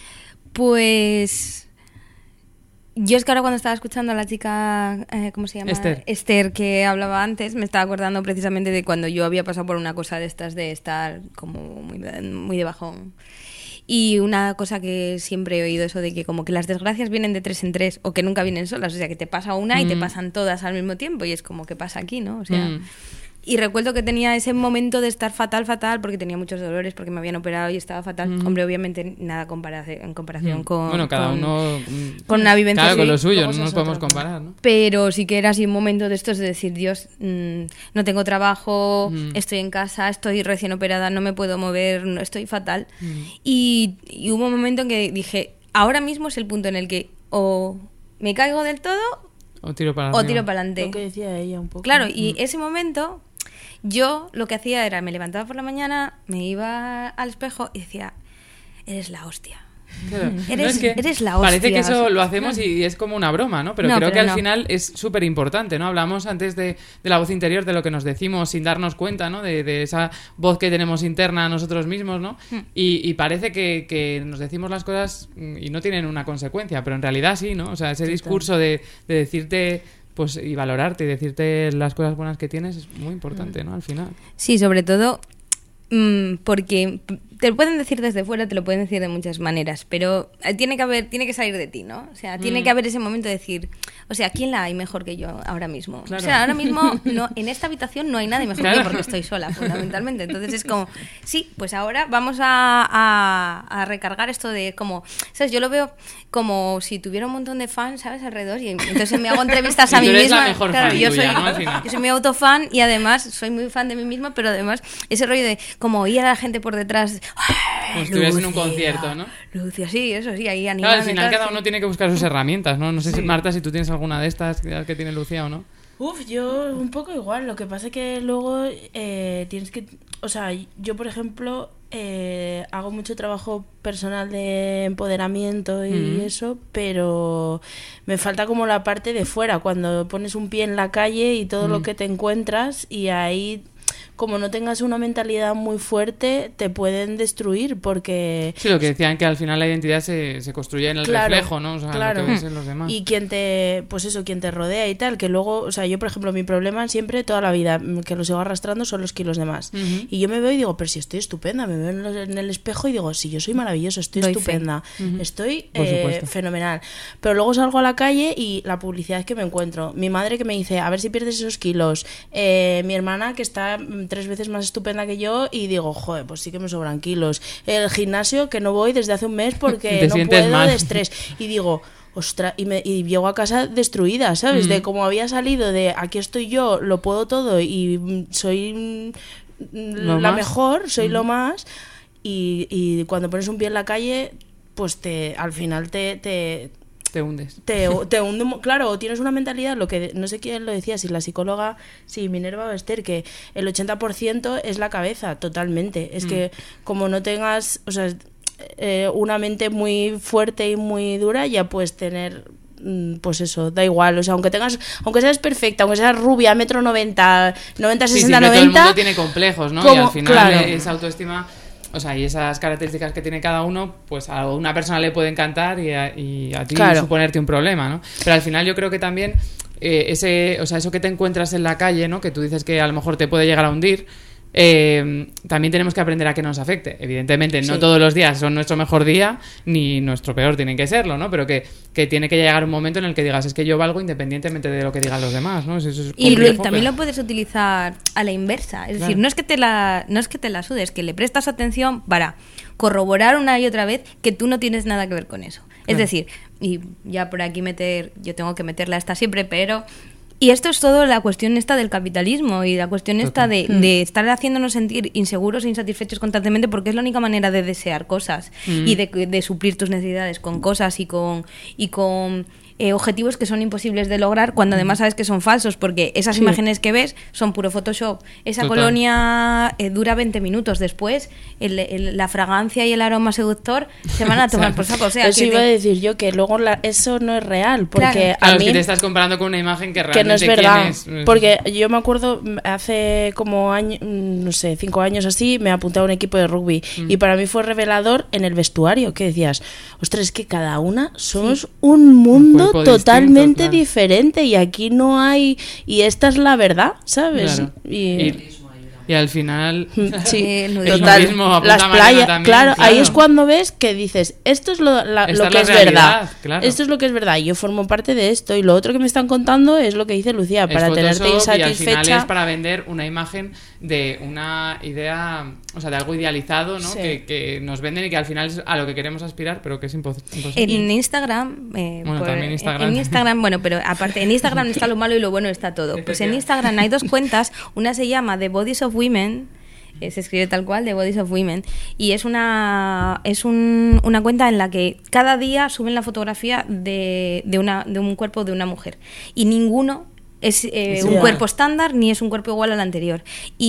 pues... Yo es que ahora cuando estaba escuchando a la chica, eh, ¿cómo se llama? Esther. Esther, que hablaba antes, me estaba acordando precisamente de cuando yo había pasado por una cosa de estas de estar como muy, muy de bajón. Y una cosa que siempre he oído, eso de que como que las desgracias vienen de tres en tres o que nunca vienen solas, o sea, que te pasa una mm. y te pasan todas al mismo tiempo y es como que pasa aquí, ¿no? O sea... Mm. Y recuerdo que tenía ese momento de estar fatal, fatal, porque tenía muchos dolores, porque me habían operado y estaba fatal. Mm. Hombre, obviamente nada comparación, en comparación mm. con... Bueno, cada con, uno... Con una vivencia Claro, así, con lo suyo, no nos podemos comparar, ¿no? Pero sí que era así un momento de estos de decir, Dios, mmm, no tengo trabajo, mm. estoy en casa, estoy recién operada, no me puedo mover, no, estoy fatal. Mm. Y, y hubo un momento en que dije, ahora mismo es el punto en el que o me caigo del todo o tiro para o tiro para adelante. Lo que decía ella un poco. Claro, y mm. ese momento... Yo lo que hacía era, me levantaba por la mañana, me iba al espejo y decía, eres la hostia. Claro. Eres, no, es que eres la hostia. Parece que eso lo hacemos y es como una broma, ¿no? Pero no, creo pero que al no. final es súper importante, ¿no? Hablamos antes de, de la voz interior, de lo que nos decimos sin darnos cuenta, ¿no? De, de esa voz que tenemos interna a nosotros mismos, ¿no? Hmm. Y, y parece que, que nos decimos las cosas y no tienen una consecuencia, pero en realidad sí, ¿no? O sea, ese sí, discurso de, de decirte... pues y valorarte y decirte las cosas buenas que tienes es muy importante, ¿no? Al final. Sí, sobre todo mmm, porque te lo pueden decir desde fuera, te lo pueden decir de muchas maneras, pero tiene que haber, tiene que salir de ti, ¿no? O sea, tiene mm. que haber ese momento de decir, o sea, ¿quién la hay mejor que yo ahora mismo? Claro. O sea, ahora mismo no, en esta habitación no hay nadie mejor claro. que yo porque estoy sola, fundamentalmente. Entonces es como, sí, pues ahora vamos a, a, a recargar esto de como, ¿sabes? Yo lo veo como si tuviera un montón de fans, ¿sabes? Alrededor y entonces me hago entrevistas a mí misma. La mejor claro, fan yo, tuya, soy, ¿no? Al final. Yo soy muy autofan y además soy muy fan de mí misma, pero además ese rollo de como oír a la gente por detrás. Como si estuvieras en un concierto, ¿no? Lucia, sí, eso sí, ahí animando. Claro, al final cada uno tiene que buscar sus herramientas, ¿no? No sé, sí. si, Marta, si tú tienes alguna de estas que tiene Lucía o no. Uf, yo un poco igual. Lo que pasa es que luego eh, tienes que... O sea, yo, por ejemplo, eh, hago mucho trabajo personal de empoderamiento y mm. eso, pero me falta como la parte de fuera, cuando pones un pie en la calle y todo mm. lo que te encuentras y ahí... como no tengas una mentalidad muy fuerte, te pueden destruir porque... Sí, lo que decían que al final la identidad se, se construye en el claro, reflejo, ¿no? O sea, claro. lo que ves en los demás. Y quien te, pues eso, quien te rodea y tal, que luego, o sea, yo por ejemplo, mi problema siempre, toda la vida, que lo sigo arrastrando son los kilos de más. Uh-huh. Y yo me veo y digo, pero si estoy estupenda, me veo en, los, en el espejo y digo, si yo soy maravillosa, estoy Doy estupenda, uh-huh. estoy eh, fenomenal. Pero luego salgo a la calle y la publicidad que me encuentro, mi madre que me dice, a ver si pierdes esos kilos, eh, mi hermana que está tres veces más estupenda que yo y digo, joder, pues sí que me sobran kilos. El gimnasio que no voy desde hace un mes porque no puedo mal. de estrés. Y digo, ostras, y, me, y llego a casa destruida, ¿sabes? Mm. De cómo había salido de aquí estoy yo, lo puedo todo y soy ¿Lo la más? mejor, soy mm. lo más. Y, y cuando pones un pie en la calle, pues te al final te... te Te hundes. Te, te hunde, claro, o tienes una mentalidad, lo que no sé quién lo decía, si la psicóloga, si Minerva o Esther, que el ochenta por ciento es la cabeza, totalmente. Es mm. que como no tengas, o sea, eh, una mente muy fuerte y muy dura, ya puedes tener, pues eso, da igual, o sea, aunque tengas, aunque seas perfecta, aunque seas rubia, metro noventa, noventa, sesenta, noventa. Todo el mundo tiene complejos, ¿no? Como, y al final claro. esa autoestima... O sea, y esas características que tiene cada uno, pues a una persona le puede encantar y a, y a ti claro. suponerte un problema, ¿no? Pero al final yo creo que también eh, ese, o sea, eso que te encuentras en la calle, ¿no? Que tú dices que a lo mejor te puede llegar a hundir, eh, también tenemos que aprender a que nos afecte. Evidentemente, no sí. todos los días son nuestro mejor día, ni nuestro peor tienen que serlo, ¿no? Pero que, que tiene que llegar un momento en el que digas, es que yo valgo independientemente de lo que digan los demás, ¿no? Eso es y lo, también lo puedes utilizar a la inversa. Es claro. decir, no es que te la, no es que te la sudes, que le prestas atención para corroborar una y otra vez que tú no tienes nada que ver con eso. Claro. Es decir, y ya por aquí meter, yo tengo que meterla esta siempre, pero Y esto es todo la cuestión esta del capitalismo y la cuestión esta de, de estar haciéndonos sentir inseguros e insatisfechos constantemente, porque es la única manera de desear cosas mm. y de, de suplir tus necesidades con cosas y con... Y con Eh, objetivos que son imposibles de lograr cuando además sabes que son falsos, porque esas sí. imágenes que ves son puro Photoshop. Esa Total. colonia eh, dura veinte minutos, después el, el, la fragancia y el aroma seductor se van a tomar por saco. O sea, eso que iba te... a decir yo, que luego la, eso no es real, porque claro. a claro, mí... si te estás comparando con una imagen que realmente que no es verdad, es... porque yo me acuerdo hace como año, no sé, cinco años así, me apunté a un equipo de rugby mm. y para mí fue revelador en el vestuario, que decías, ostras, es que cada una somos sí. un mundo un totalmente Claro. diferente y aquí no hay, y esta es la verdad, ¿sabes? Claro. Y, y, y al final sí, es total, lo mismo, las playas, también, claro, claro, ahí es cuando ves que dices, esto es lo, la, lo que es, es verdad, claro. esto es lo que es verdad, yo formo parte de esto, y lo otro que me están contando es lo que dice Lucía, es para Photoshop, tenerte insatisfecha. Y al final es para vender una imagen de una idea, o sea, de algo idealizado, ¿no? Sí. Que, que nos venden y que al final es a lo que queremos aspirar, pero que es imposible. En Instagram, eh, bueno, por, también Instagram. En Instagram, bueno, pero aparte, en Instagram está lo malo y lo bueno está todo. Pues en Instagram hay dos cuentas, una se llama The Bodies of Women, se escribe tal cual, The Bodies of Women, y es una es un, una cuenta en la que cada día suben la fotografía de, de, una, de un cuerpo de una mujer, y ninguno es eh, sí, un cuerpo estándar ni es un cuerpo igual al anterior.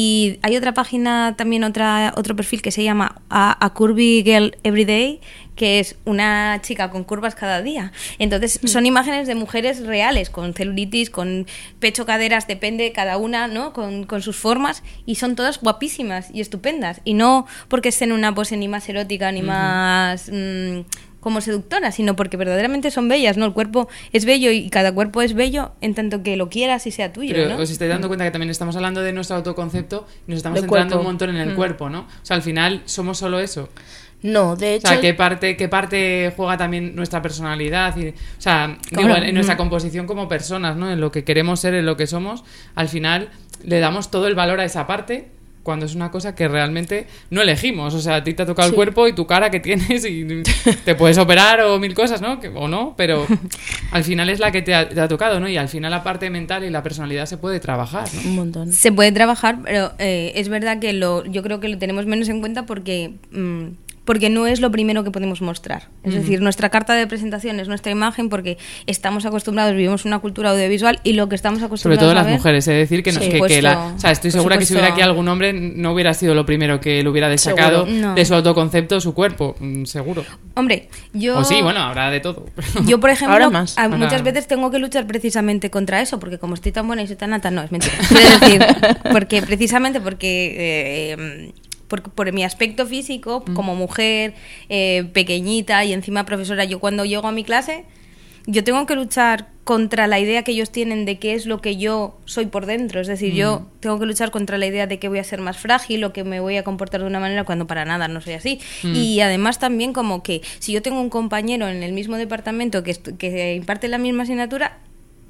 Y hay otra página, también otra otro perfil que se llama A, A Curvy Girl Everyday, que es una chica con curvas cada día. Entonces son imágenes de mujeres reales, con celulitis, con pecho, caderas, depende cada una, ¿no? Con, con sus formas, y son todas guapísimas y estupendas, y no porque estén en una pose ni más erótica ni uh-huh. más mmm, como seductora, sino porque verdaderamente son bellas, ¿no? El cuerpo es bello y cada cuerpo es bello en tanto que lo quieras y sea tuyo, Pero ¿no? os estáis dando cuenta que también estamos hablando de nuestro autoconcepto y nos estamos de centrando cuerpo. un montón en el mm. cuerpo, ¿no? O sea, al final somos solo eso. No, de hecho... O sea, ¿qué parte, qué parte juega también nuestra personalidad? Y, o sea, digo, en, en nuestra composición como personas, ¿no? En lo que queremos ser, en lo que somos, al final le damos todo el valor a esa parte, cuando es una cosa que realmente no elegimos. O sea, a ti te ha tocado sí. el cuerpo y tu cara que tienes y te puedes operar o mil cosas, ¿no? Que, o no, pero al final es la que te ha, te ha tocado, ¿no? Y al final la parte mental y la personalidad se puede trabajar, ¿no? Un montón. Se puede trabajar, pero eh, es verdad que lo, yo creo que lo tenemos menos en cuenta porque... Mmm, porque no es lo primero que podemos mostrar. Es uh-huh. decir, nuestra carta de presentación es nuestra imagen, porque estamos acostumbrados, vivimos una cultura audiovisual y lo que estamos acostumbrados sobre todo a las ver, mujeres, es decir, que, no, sí, que, puesto, que la, o sea, estoy segura que si hubiera aquí algún hombre no hubiera sido lo primero que le hubiera destacado no. de su autoconcepto, su cuerpo, seguro. Hombre, yo... O sí, bueno, habrá de todo. Yo, por ejemplo, ahora más. A, muchas ahora. veces tengo que luchar precisamente contra eso, porque como estoy tan buena y soy tan alta, no, es mentira. Quiero decir, porque precisamente porque... Eh, Por, por mi aspecto físico, mm. como mujer, eh, pequeñita y encima profesora, yo cuando llego a mi clase, yo tengo que luchar contra la idea que ellos tienen de qué es lo que yo soy por dentro. Es decir, mm. yo tengo que luchar contra la idea de que voy a ser más frágil o que me voy a comportar de una manera cuando para nada no soy así. Mm. Y además también como que si yo tengo un compañero en el mismo departamento que, que imparte la misma asignatura,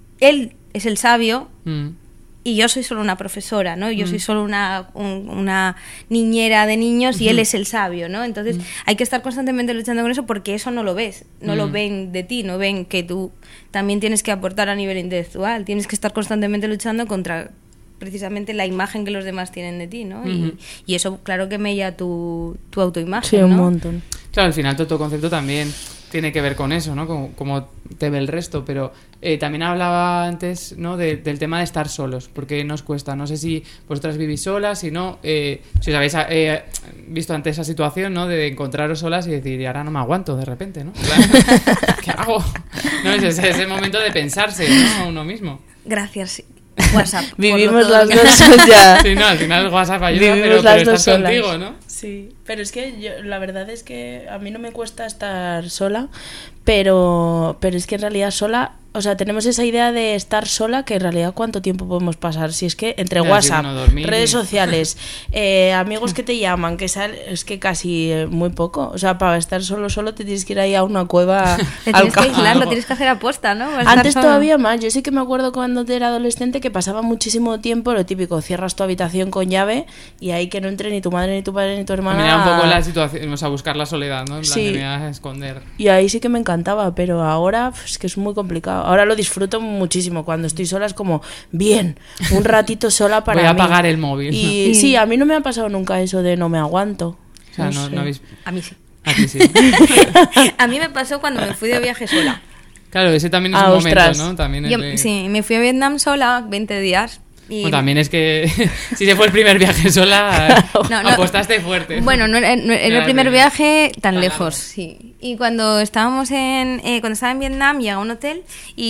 él es el sabio... Mm. Y yo soy solo una profesora, ¿no? Yo mm. soy solo una, un, una niñera de niños y mm. él es el sabio, ¿no? Entonces mm. hay que estar constantemente luchando con eso porque eso no lo ves, no mm. lo ven de ti, no ven que tú también tienes que aportar a nivel intelectual, tienes que estar constantemente luchando contra precisamente la imagen que los demás tienen de ti, ¿no? Mm-hmm. Y, y eso claro que mella tu, tu autoimagen, sí, ¿no? un montón. Claro, al final tu autoconcepto también tiene que ver con eso, ¿no? Como, como te ve el resto, pero eh, también hablaba antes, ¿no? De, del tema de estar solos, porque nos cuesta. No sé si vosotras vivís solas, si no, eh, si os habéis eh, visto ante esa situación, ¿no? De encontraros solas y decir, y ahora no me aguanto de repente, ¿no? ¿Qué hago? No, es ese, ese momento de pensarse, ¿no? A uno mismo. Gracias. WhatsApp. Vivimos las dos ya. Sí, no, al final el WhatsApp ayuda, pero, pero estás contigo, ¿no? Sí, pero es que yo, la verdad es que a mí no me cuesta estar sola, pero, pero es que en realidad sola, o sea, tenemos esa idea de estar sola, que en realidad cuánto tiempo podemos pasar, si es que entre ya, WhatsApp, si redes sociales, eh, amigos que te llaman, que sal, es que casi eh, muy poco, o sea, para estar solo solo te tienes que ir ahí a una cueva te tienes que aislar, lo tienes que hacer aposta, ¿no? Antes todavía más, yo sí que me acuerdo cuando era adolescente que pasaba muchísimo tiempo, lo típico, cierras tu habitación con llave y ahí que no entre ni tu madre, ni tu padre, ni tu hermana. Mira un poco la situación, o sea, buscar la soledad, ¿no? En plan, sí. que me vas a esconder. Y ahí sí que me encantaba, pero ahora es que es muy complicado. ahora, ahora lo disfruto muchísimo. Cuando estoy sola es como, bien, un ratito sola para Voy a mí. apagar el móvil. Y sí, a mí no me ha pasado nunca eso de no me aguanto. O sea, no, no sé. no habéis... A mí sí. A ti sí. A mí me pasó cuando me fui de viaje sola. Claro, ese también es Ah, un ostras. momento, ¿no? También es Yo, de... sí, me fui a Vietnam sola, veinte días. Y... Bueno, también es que si se fue el primer viaje sola, No, no. apostaste fuerte. Bueno, no era, no era el Era primer de- viaje tan tan lejos, largo. sí. Y cuando estábamos en, eh, cuando estaba en Vietnam, llegaba a un hotel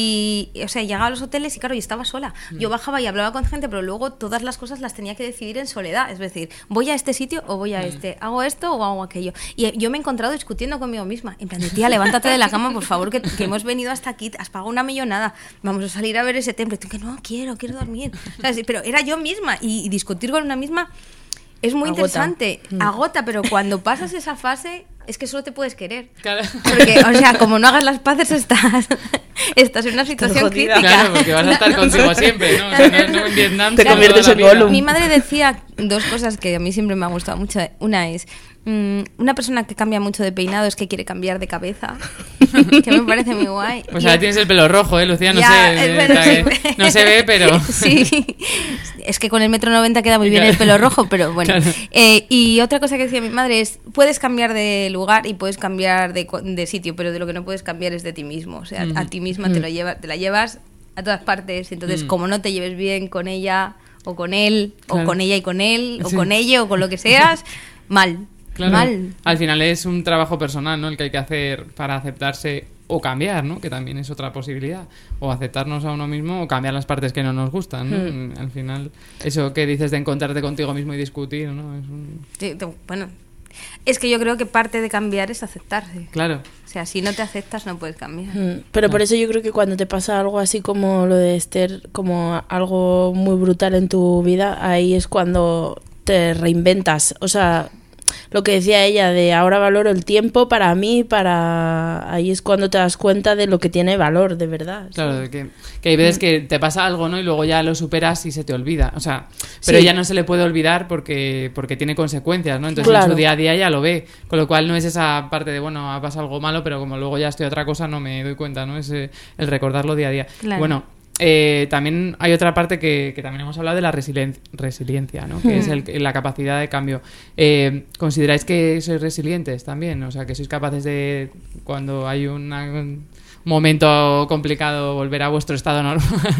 y, o sea, llegaba a los hoteles y claro, yo estaba sola. Yo bajaba y hablaba con gente, pero luego todas las cosas las tenía que decidir en soledad. Es decir, ¿voy a este sitio o voy a este? ¿Hago esto o hago aquello? Y yo me he encontrado discutiendo conmigo misma. En plan de, tía, levántate de la cama, por favor, que, que hemos venido hasta aquí, has pagado una millonada, vamos a salir a ver ese templo. Y tú, que no, quiero, quiero dormir. ¿Sabes? Pero era yo misma y, y discutir con una misma es muy Agota. interesante, Mm. agota, pero cuando pasas esa fase es que solo te puedes querer. Claro. Porque, o sea, como no hagas las paces estás, estás en una situación jodida. crítica. Claro, porque vas a estar contigo siempre, ¿no? O sea, no, no en Vietnam. Te sino conviertes toda la en vida. Gollum. Mi madre decía dos cosas que a mí siempre me ha gustado mucho. Una es, mmm, una persona que cambia mucho de peinado es que quiere cambiar de cabeza, que me parece muy guay. Pues Y- ahora tienes el pelo rojo, ¿eh, Lucía? No Ya, sé, es verdad, está- sí. no se ve, pero... Sí, es que con el metro noventa queda muy bien el pelo rojo, pero bueno. Claro. Eh, y otra cosa que decía mi madre es, puedes cambiar de lugar y puedes cambiar de, co- de sitio, pero de lo que no puedes cambiar es de ti mismo. O sea, Mm. a ti misma te, lo lleva, te la llevas a todas partes. Entonces, Mm. como no te lleves bien con ella o con él, Claro. o con ella y con él, o Sí. con ella o con lo que seas, mal. Claro, Mal. al final es un trabajo personal, ¿no? El que hay que hacer para aceptarse o cambiar, ¿no? Que también es otra posibilidad. O aceptarnos a uno mismo o cambiar las partes que no nos gustan, ¿no? Hmm. Al final, eso que dices de encontrarte contigo mismo y discutir, ¿no? Es un... Sí, te- bueno, es que yo creo que parte de cambiar es aceptarse. Claro. O sea, si no te aceptas no puedes cambiar. Mm, Pero por eso yo creo que cuando te pasa algo así como lo de Esther, como algo muy brutal en tu vida, ahí es cuando te reinventas. O sea, lo que decía ella de ahora valoro el tiempo para mí, para ahí es cuando te das cuenta de lo que tiene valor, de verdad. Claro, de que, que hay veces que te pasa algo, ¿no? Y luego ya lo superas y se te olvida. O sea, pero Sí. ya no se le puede olvidar porque, porque tiene consecuencias, ¿no? Entonces Claro. en su día a día ya lo ve. Con lo cual no es esa parte de, bueno, ha pasado algo malo, pero como luego ya estoy a otra cosa no me doy cuenta, ¿no? Es eh, el recordarlo día a día. Claro. Bueno, eh, también hay otra parte que, que también hemos hablado de la resilien- resiliencia, ¿no? Que Hmm. es el- la capacidad de cambio. Eh, ¿Consideráis que sois resilientes también? O sea, que sois capaces de, cuando hay una- un momento complicado, volver a vuestro estado normal.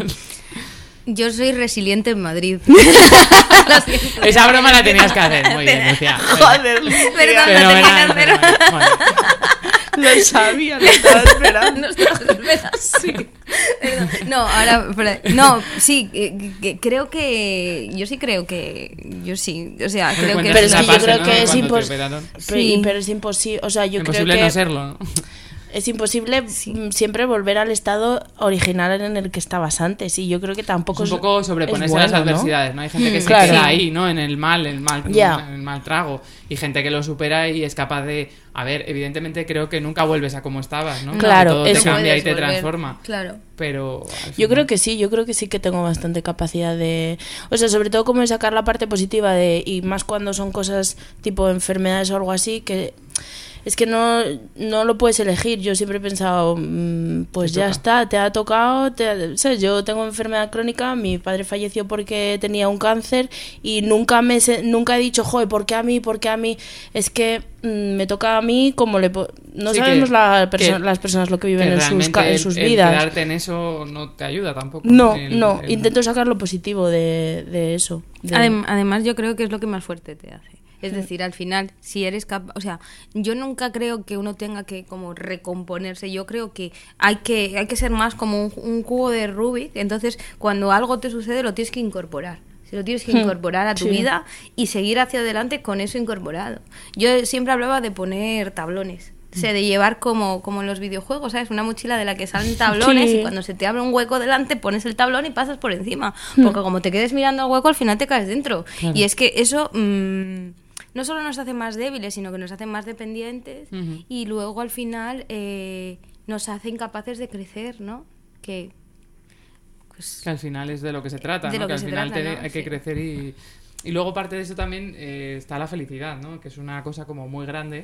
Yo soy resiliente en Madrid. Lo siento. Esa broma la tenías que hacer. Muy bien, Lucía. Joder, Perdón, la tenía que Fenomenal, hacer. fenomenal. Vale. lo sabía, lo estaba esperando. No estabas esperando. Sí. Perdón. No, ahora, pero- no, sí, eh, que- creo que, yo sí creo que, yo sí, o sea, creo que cuentas Pero es esa que yo fase, creo ¿no? que De es cuando te impos- operaron. Pero, Sí. pero es imposible, o sea, yo Imposible creo que no serlo, ¿no? es imposible mm, siempre volver al estado original en el que estabas antes, y yo creo que tampoco Es un poco sobreponerse es a las bueno, ¿no? adversidades, ¿no? Hay gente que Mm, se claro. queda ahí, ¿no? En el mal, el mal, Ya. el mal trago. Y gente que lo supera y es capaz de... A ver, evidentemente creo que nunca vuelves a como estabas, ¿no? Claro, Que todo eso te cambia y puedes te volver. transforma. Claro. Pero... al Yo final- creo que sí, yo creo que sí que tengo bastante capacidad de... O sea, sobre todo como de sacar la parte positiva de... Y más cuando son cosas tipo enfermedades o algo así, que... Es que no, no lo puedes elegir. Yo siempre he pensado, mm, pues Te ya toca. está, te ha tocado. Te, ¿sabes? Yo tengo enfermedad crónica, mi padre falleció porque tenía un cáncer y nunca me se- nunca he dicho, joder, ¿por qué a mí? ¿Por qué a mí? Es que mm, me toca a mí como le... po- No Sí, sabemos que- la perso- que- las personas lo que viven que en sus, realmente ca- en el- sus el vidas. quedarte en eso no te ayuda tampoco. No, El- no, el- intento sacar lo positivo de, de eso. de- Adem- además, yo creo que es lo que más fuerte te hace. Es decir, al final, si eres capaz... O sea, yo nunca creo que uno tenga que como recomponerse. Yo creo que hay que, hay que ser más como un, un cubo de Rubik. Entonces, cuando algo te sucede, lo tienes que incorporar. Se lo tienes que Hmm, incorporar a tu sí. vida y seguir hacia adelante con eso incorporado. Yo siempre hablaba de poner tablones. O sea, de llevar como, como en los videojuegos, ¿sabes? Una mochila de la que salen tablones Sí. y cuando se te abre un hueco delante pones el tablón y pasas por encima. Hmm. Porque como te quedes mirando al hueco, al final te caes dentro. Y es que eso mm, no solo nos hace más débiles, sino que nos hace más dependientes Ujú. y luego al final eh, nos hace incapaces de crecer, ¿no? Que... Pues, Que al final es de lo que se trata, De ¿no? lo Que que al se final trata, te- ¿no? hay que Sí. crecer y... Y luego parte de eso también eh, está la felicidad, ¿no? Que es una cosa como muy grande,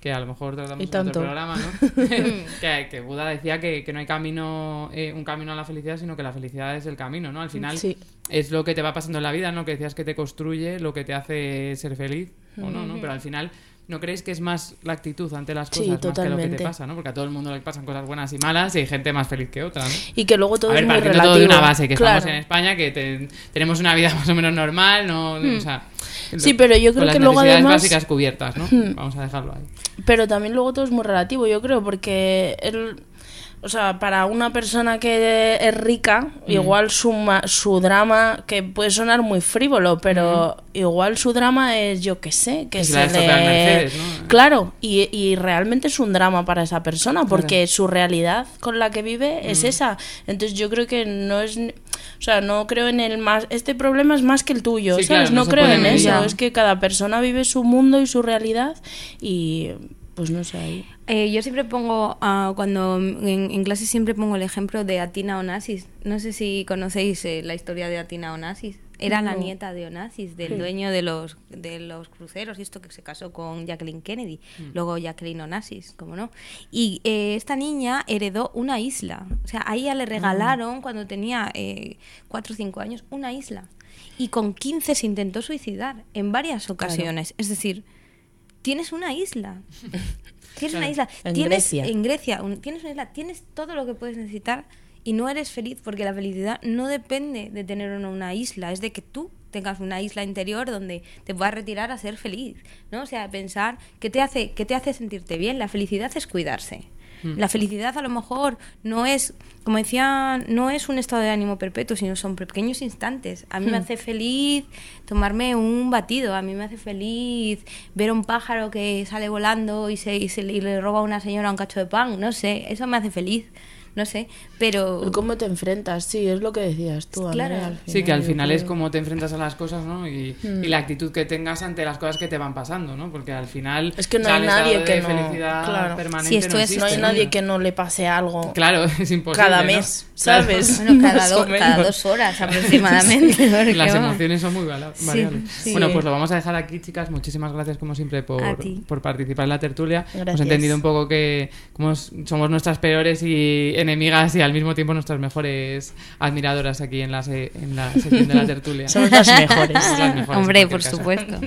que a lo mejor tratamos en otro programa, ¿no? que, que Buda decía que, que no hay camino, eh, un camino a la felicidad, sino que la felicidad es el camino, ¿no? Al final sí. es lo que te va pasando en la vida, ¿no? Que decías que te construye, lo que te hace ser feliz, o no, ¿no? Pero al final... ¿No creéis que es más la actitud ante las cosas sí, más que lo que te pasa, ¿no? Porque a todo el mundo le pasan cosas buenas y malas y hay gente más feliz que otra, ¿no? Y que luego todo a ver, es muy relativo. todo de una base, que claro. estamos en España, que te, tenemos una vida más o menos normal, ¿no? Hmm. O sea... Sí, pero yo creo que luego además... las necesidades básicas cubiertas, ¿no? Hmm. Vamos a dejarlo ahí. Pero también luego todo es muy relativo, yo creo, porque... El... O sea, para una persona que es rica, mm. igual su, su drama, que puede sonar muy frívolo, pero mm. igual su drama es, yo qué sé, que es se le... Mercedes, ¿no? Claro, y, y realmente es un drama para esa persona, porque claro. su realidad con la que vive mm. es esa. Entonces yo creo que no es... O sea, no creo en el más... Este problema es más que el tuyo, sí, ¿sabes? Claro, no no creo en medir. eso. Es que cada persona vive su mundo y su realidad y... Pues no sé ahí. Eh, yo siempre pongo, uh, cuando en, en clase siempre pongo el ejemplo de Atina Onassis. No sé si conocéis eh, la historia de Atina Onassis. Era no. la nieta de Onassis, del sí. dueño de los de los cruceros, y esto que se casó con Jacqueline Kennedy. Mm. Luego Jacqueline Onassis, ¿cómo no? Y eh, esta niña heredó una isla. O sea, a ella le regalaron, mm. cuando tenía eh, cuatro o cinco años, una isla. Y con quince se intentó suicidar en varias ocasiones. Claro. Es decir... Tienes una isla. Tienes una isla. En tienes, Grecia. En Grecia. Un, tienes una isla. Tienes todo lo que puedes necesitar y no eres feliz porque la felicidad no depende de tener una, una isla. Es de que tú tengas una isla interior donde te puedas retirar a ser feliz, ¿no? O sea, pensar qué te hace, qué te hace sentirte bien. La felicidad es cuidarse. La felicidad a lo mejor no es, como decía, no es un estado de ánimo perpetuo, sino son pequeños instantes. A mí hmm. me hace feliz tomarme un batido, a mí me hace feliz ver a un pájaro que sale volando y, se, y, se, y le roba a una señora un cacho de pan, no sé, eso me hace feliz. No sé, pero... ¿Cómo te enfrentas? Sí, es lo que decías tú, claro. Andrea, al final, sí, que al final creo. Es como te enfrentas a las cosas, ¿no? Y, mm. y la actitud que tengas ante las cosas que te van pasando, ¿no? Porque al final... Es que no hay nadie que no... felicidad claro. permanente sí, esto no, es, existe, no hay ¿no? nadie que no le pase algo... Claro, es imposible, cada mes, ¿no? ¿sabes? Claro. Bueno, cada, do, cada dos horas aproximadamente. Sí. Las vamos. emociones son muy variables. Sí, sí. Bueno, pues lo vamos a dejar aquí, chicas. Muchísimas gracias, como siempre, por, por participar en la tertulia. Gracias. Hemos entendido un poco que como somos nuestras peores y enemigas y al mismo tiempo nuestras mejores admiradoras aquí en la, se, en la sección de la tertulia. Somos las mejores. las mejores Hombre, por caso. supuesto.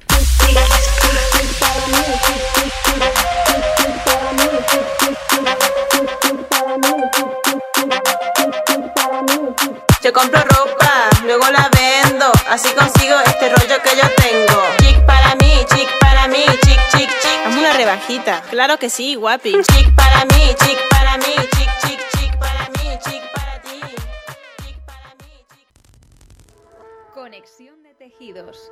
Yo compro ropa, luego la vendo, así consigo este rollo que yo tengo. Chic para mí, chic para mí, chic, chic, chic. Hazme una rebajita, claro que sí, guapi. Chic para mí, chic para mí, chic, chic, chic para mí, chic para ti. Chic para mí, chic. Conexión de tejidos.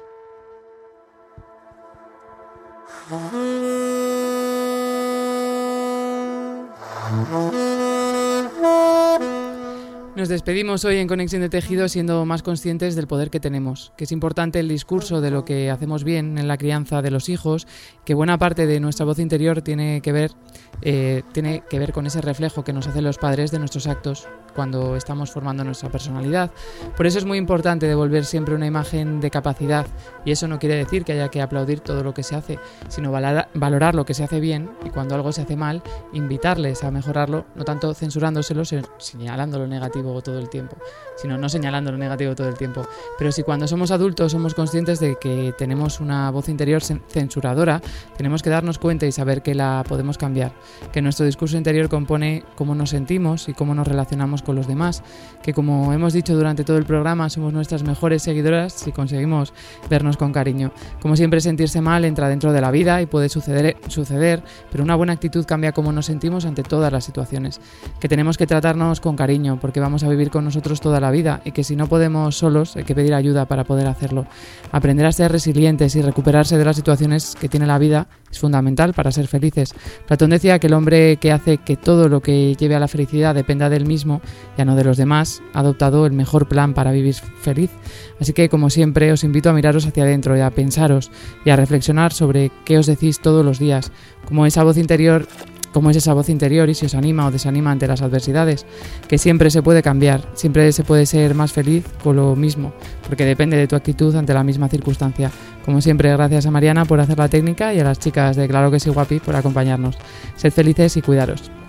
Nos despedimos hoy en Conexión de Tejidos siendo más conscientes del poder que tenemos, que es importante el discurso de lo que hacemos bien en la crianza de los hijos, que buena parte de nuestra voz interior tiene que ver, eh, tiene que ver con ese reflejo que nos hacen los padres de nuestros actos cuando estamos formando nuestra personalidad. Por eso es muy importante devolver siempre una imagen de capacidad, y eso no quiere decir que haya que aplaudir todo lo que se hace, sino valorar, valorar lo que se hace bien, y cuando algo se hace mal, invitarles a mejorarlo, no tanto censurándoselo, señalando lo negativo todo el tiempo, sino no señalando lo negativo todo el tiempo. Pero si cuando somos adultos somos conscientes de que tenemos una voz interior censuradora, tenemos que darnos cuenta y saber que la podemos cambiar, que nuestro discurso interior compone cómo nos sentimos y cómo nos relacionamos con los demás, que como hemos dicho durante todo el programa, somos nuestras mejores seguidoras si conseguimos vernos con cariño. Como siempre, sentirse mal entra dentro de la vida y puede suceder, suceder, pero una buena actitud cambia cómo nos sentimos ante todas las situaciones, que tenemos que tratarnos con cariño porque vamos a vivir con nosotros toda la vida y que si no podemos solos hay que pedir ayuda para poder hacerlo. Aprender a ser resilientes y recuperarse de las situaciones que tiene la vida es fundamental para ser felices. Platón decía que el hombre que hace que todo lo que lleve a la felicidad dependa de él mismo, ya no de los demás, ha adoptado el mejor plan para vivir feliz. Así que, como siempre, os invito a miraros hacia adentro y a pensaros y a reflexionar sobre qué os decís todos los días, como esa voz interior cómo es esa voz interior y si os anima o desanima ante las adversidades, que siempre se puede cambiar, siempre se puede ser más feliz con lo mismo, porque depende de tu actitud ante la misma circunstancia. Como siempre, gracias a Mariana por hacer la técnica y a las chicas de Claro que sí, Guapi por acompañarnos. Sed felices y cuidaros.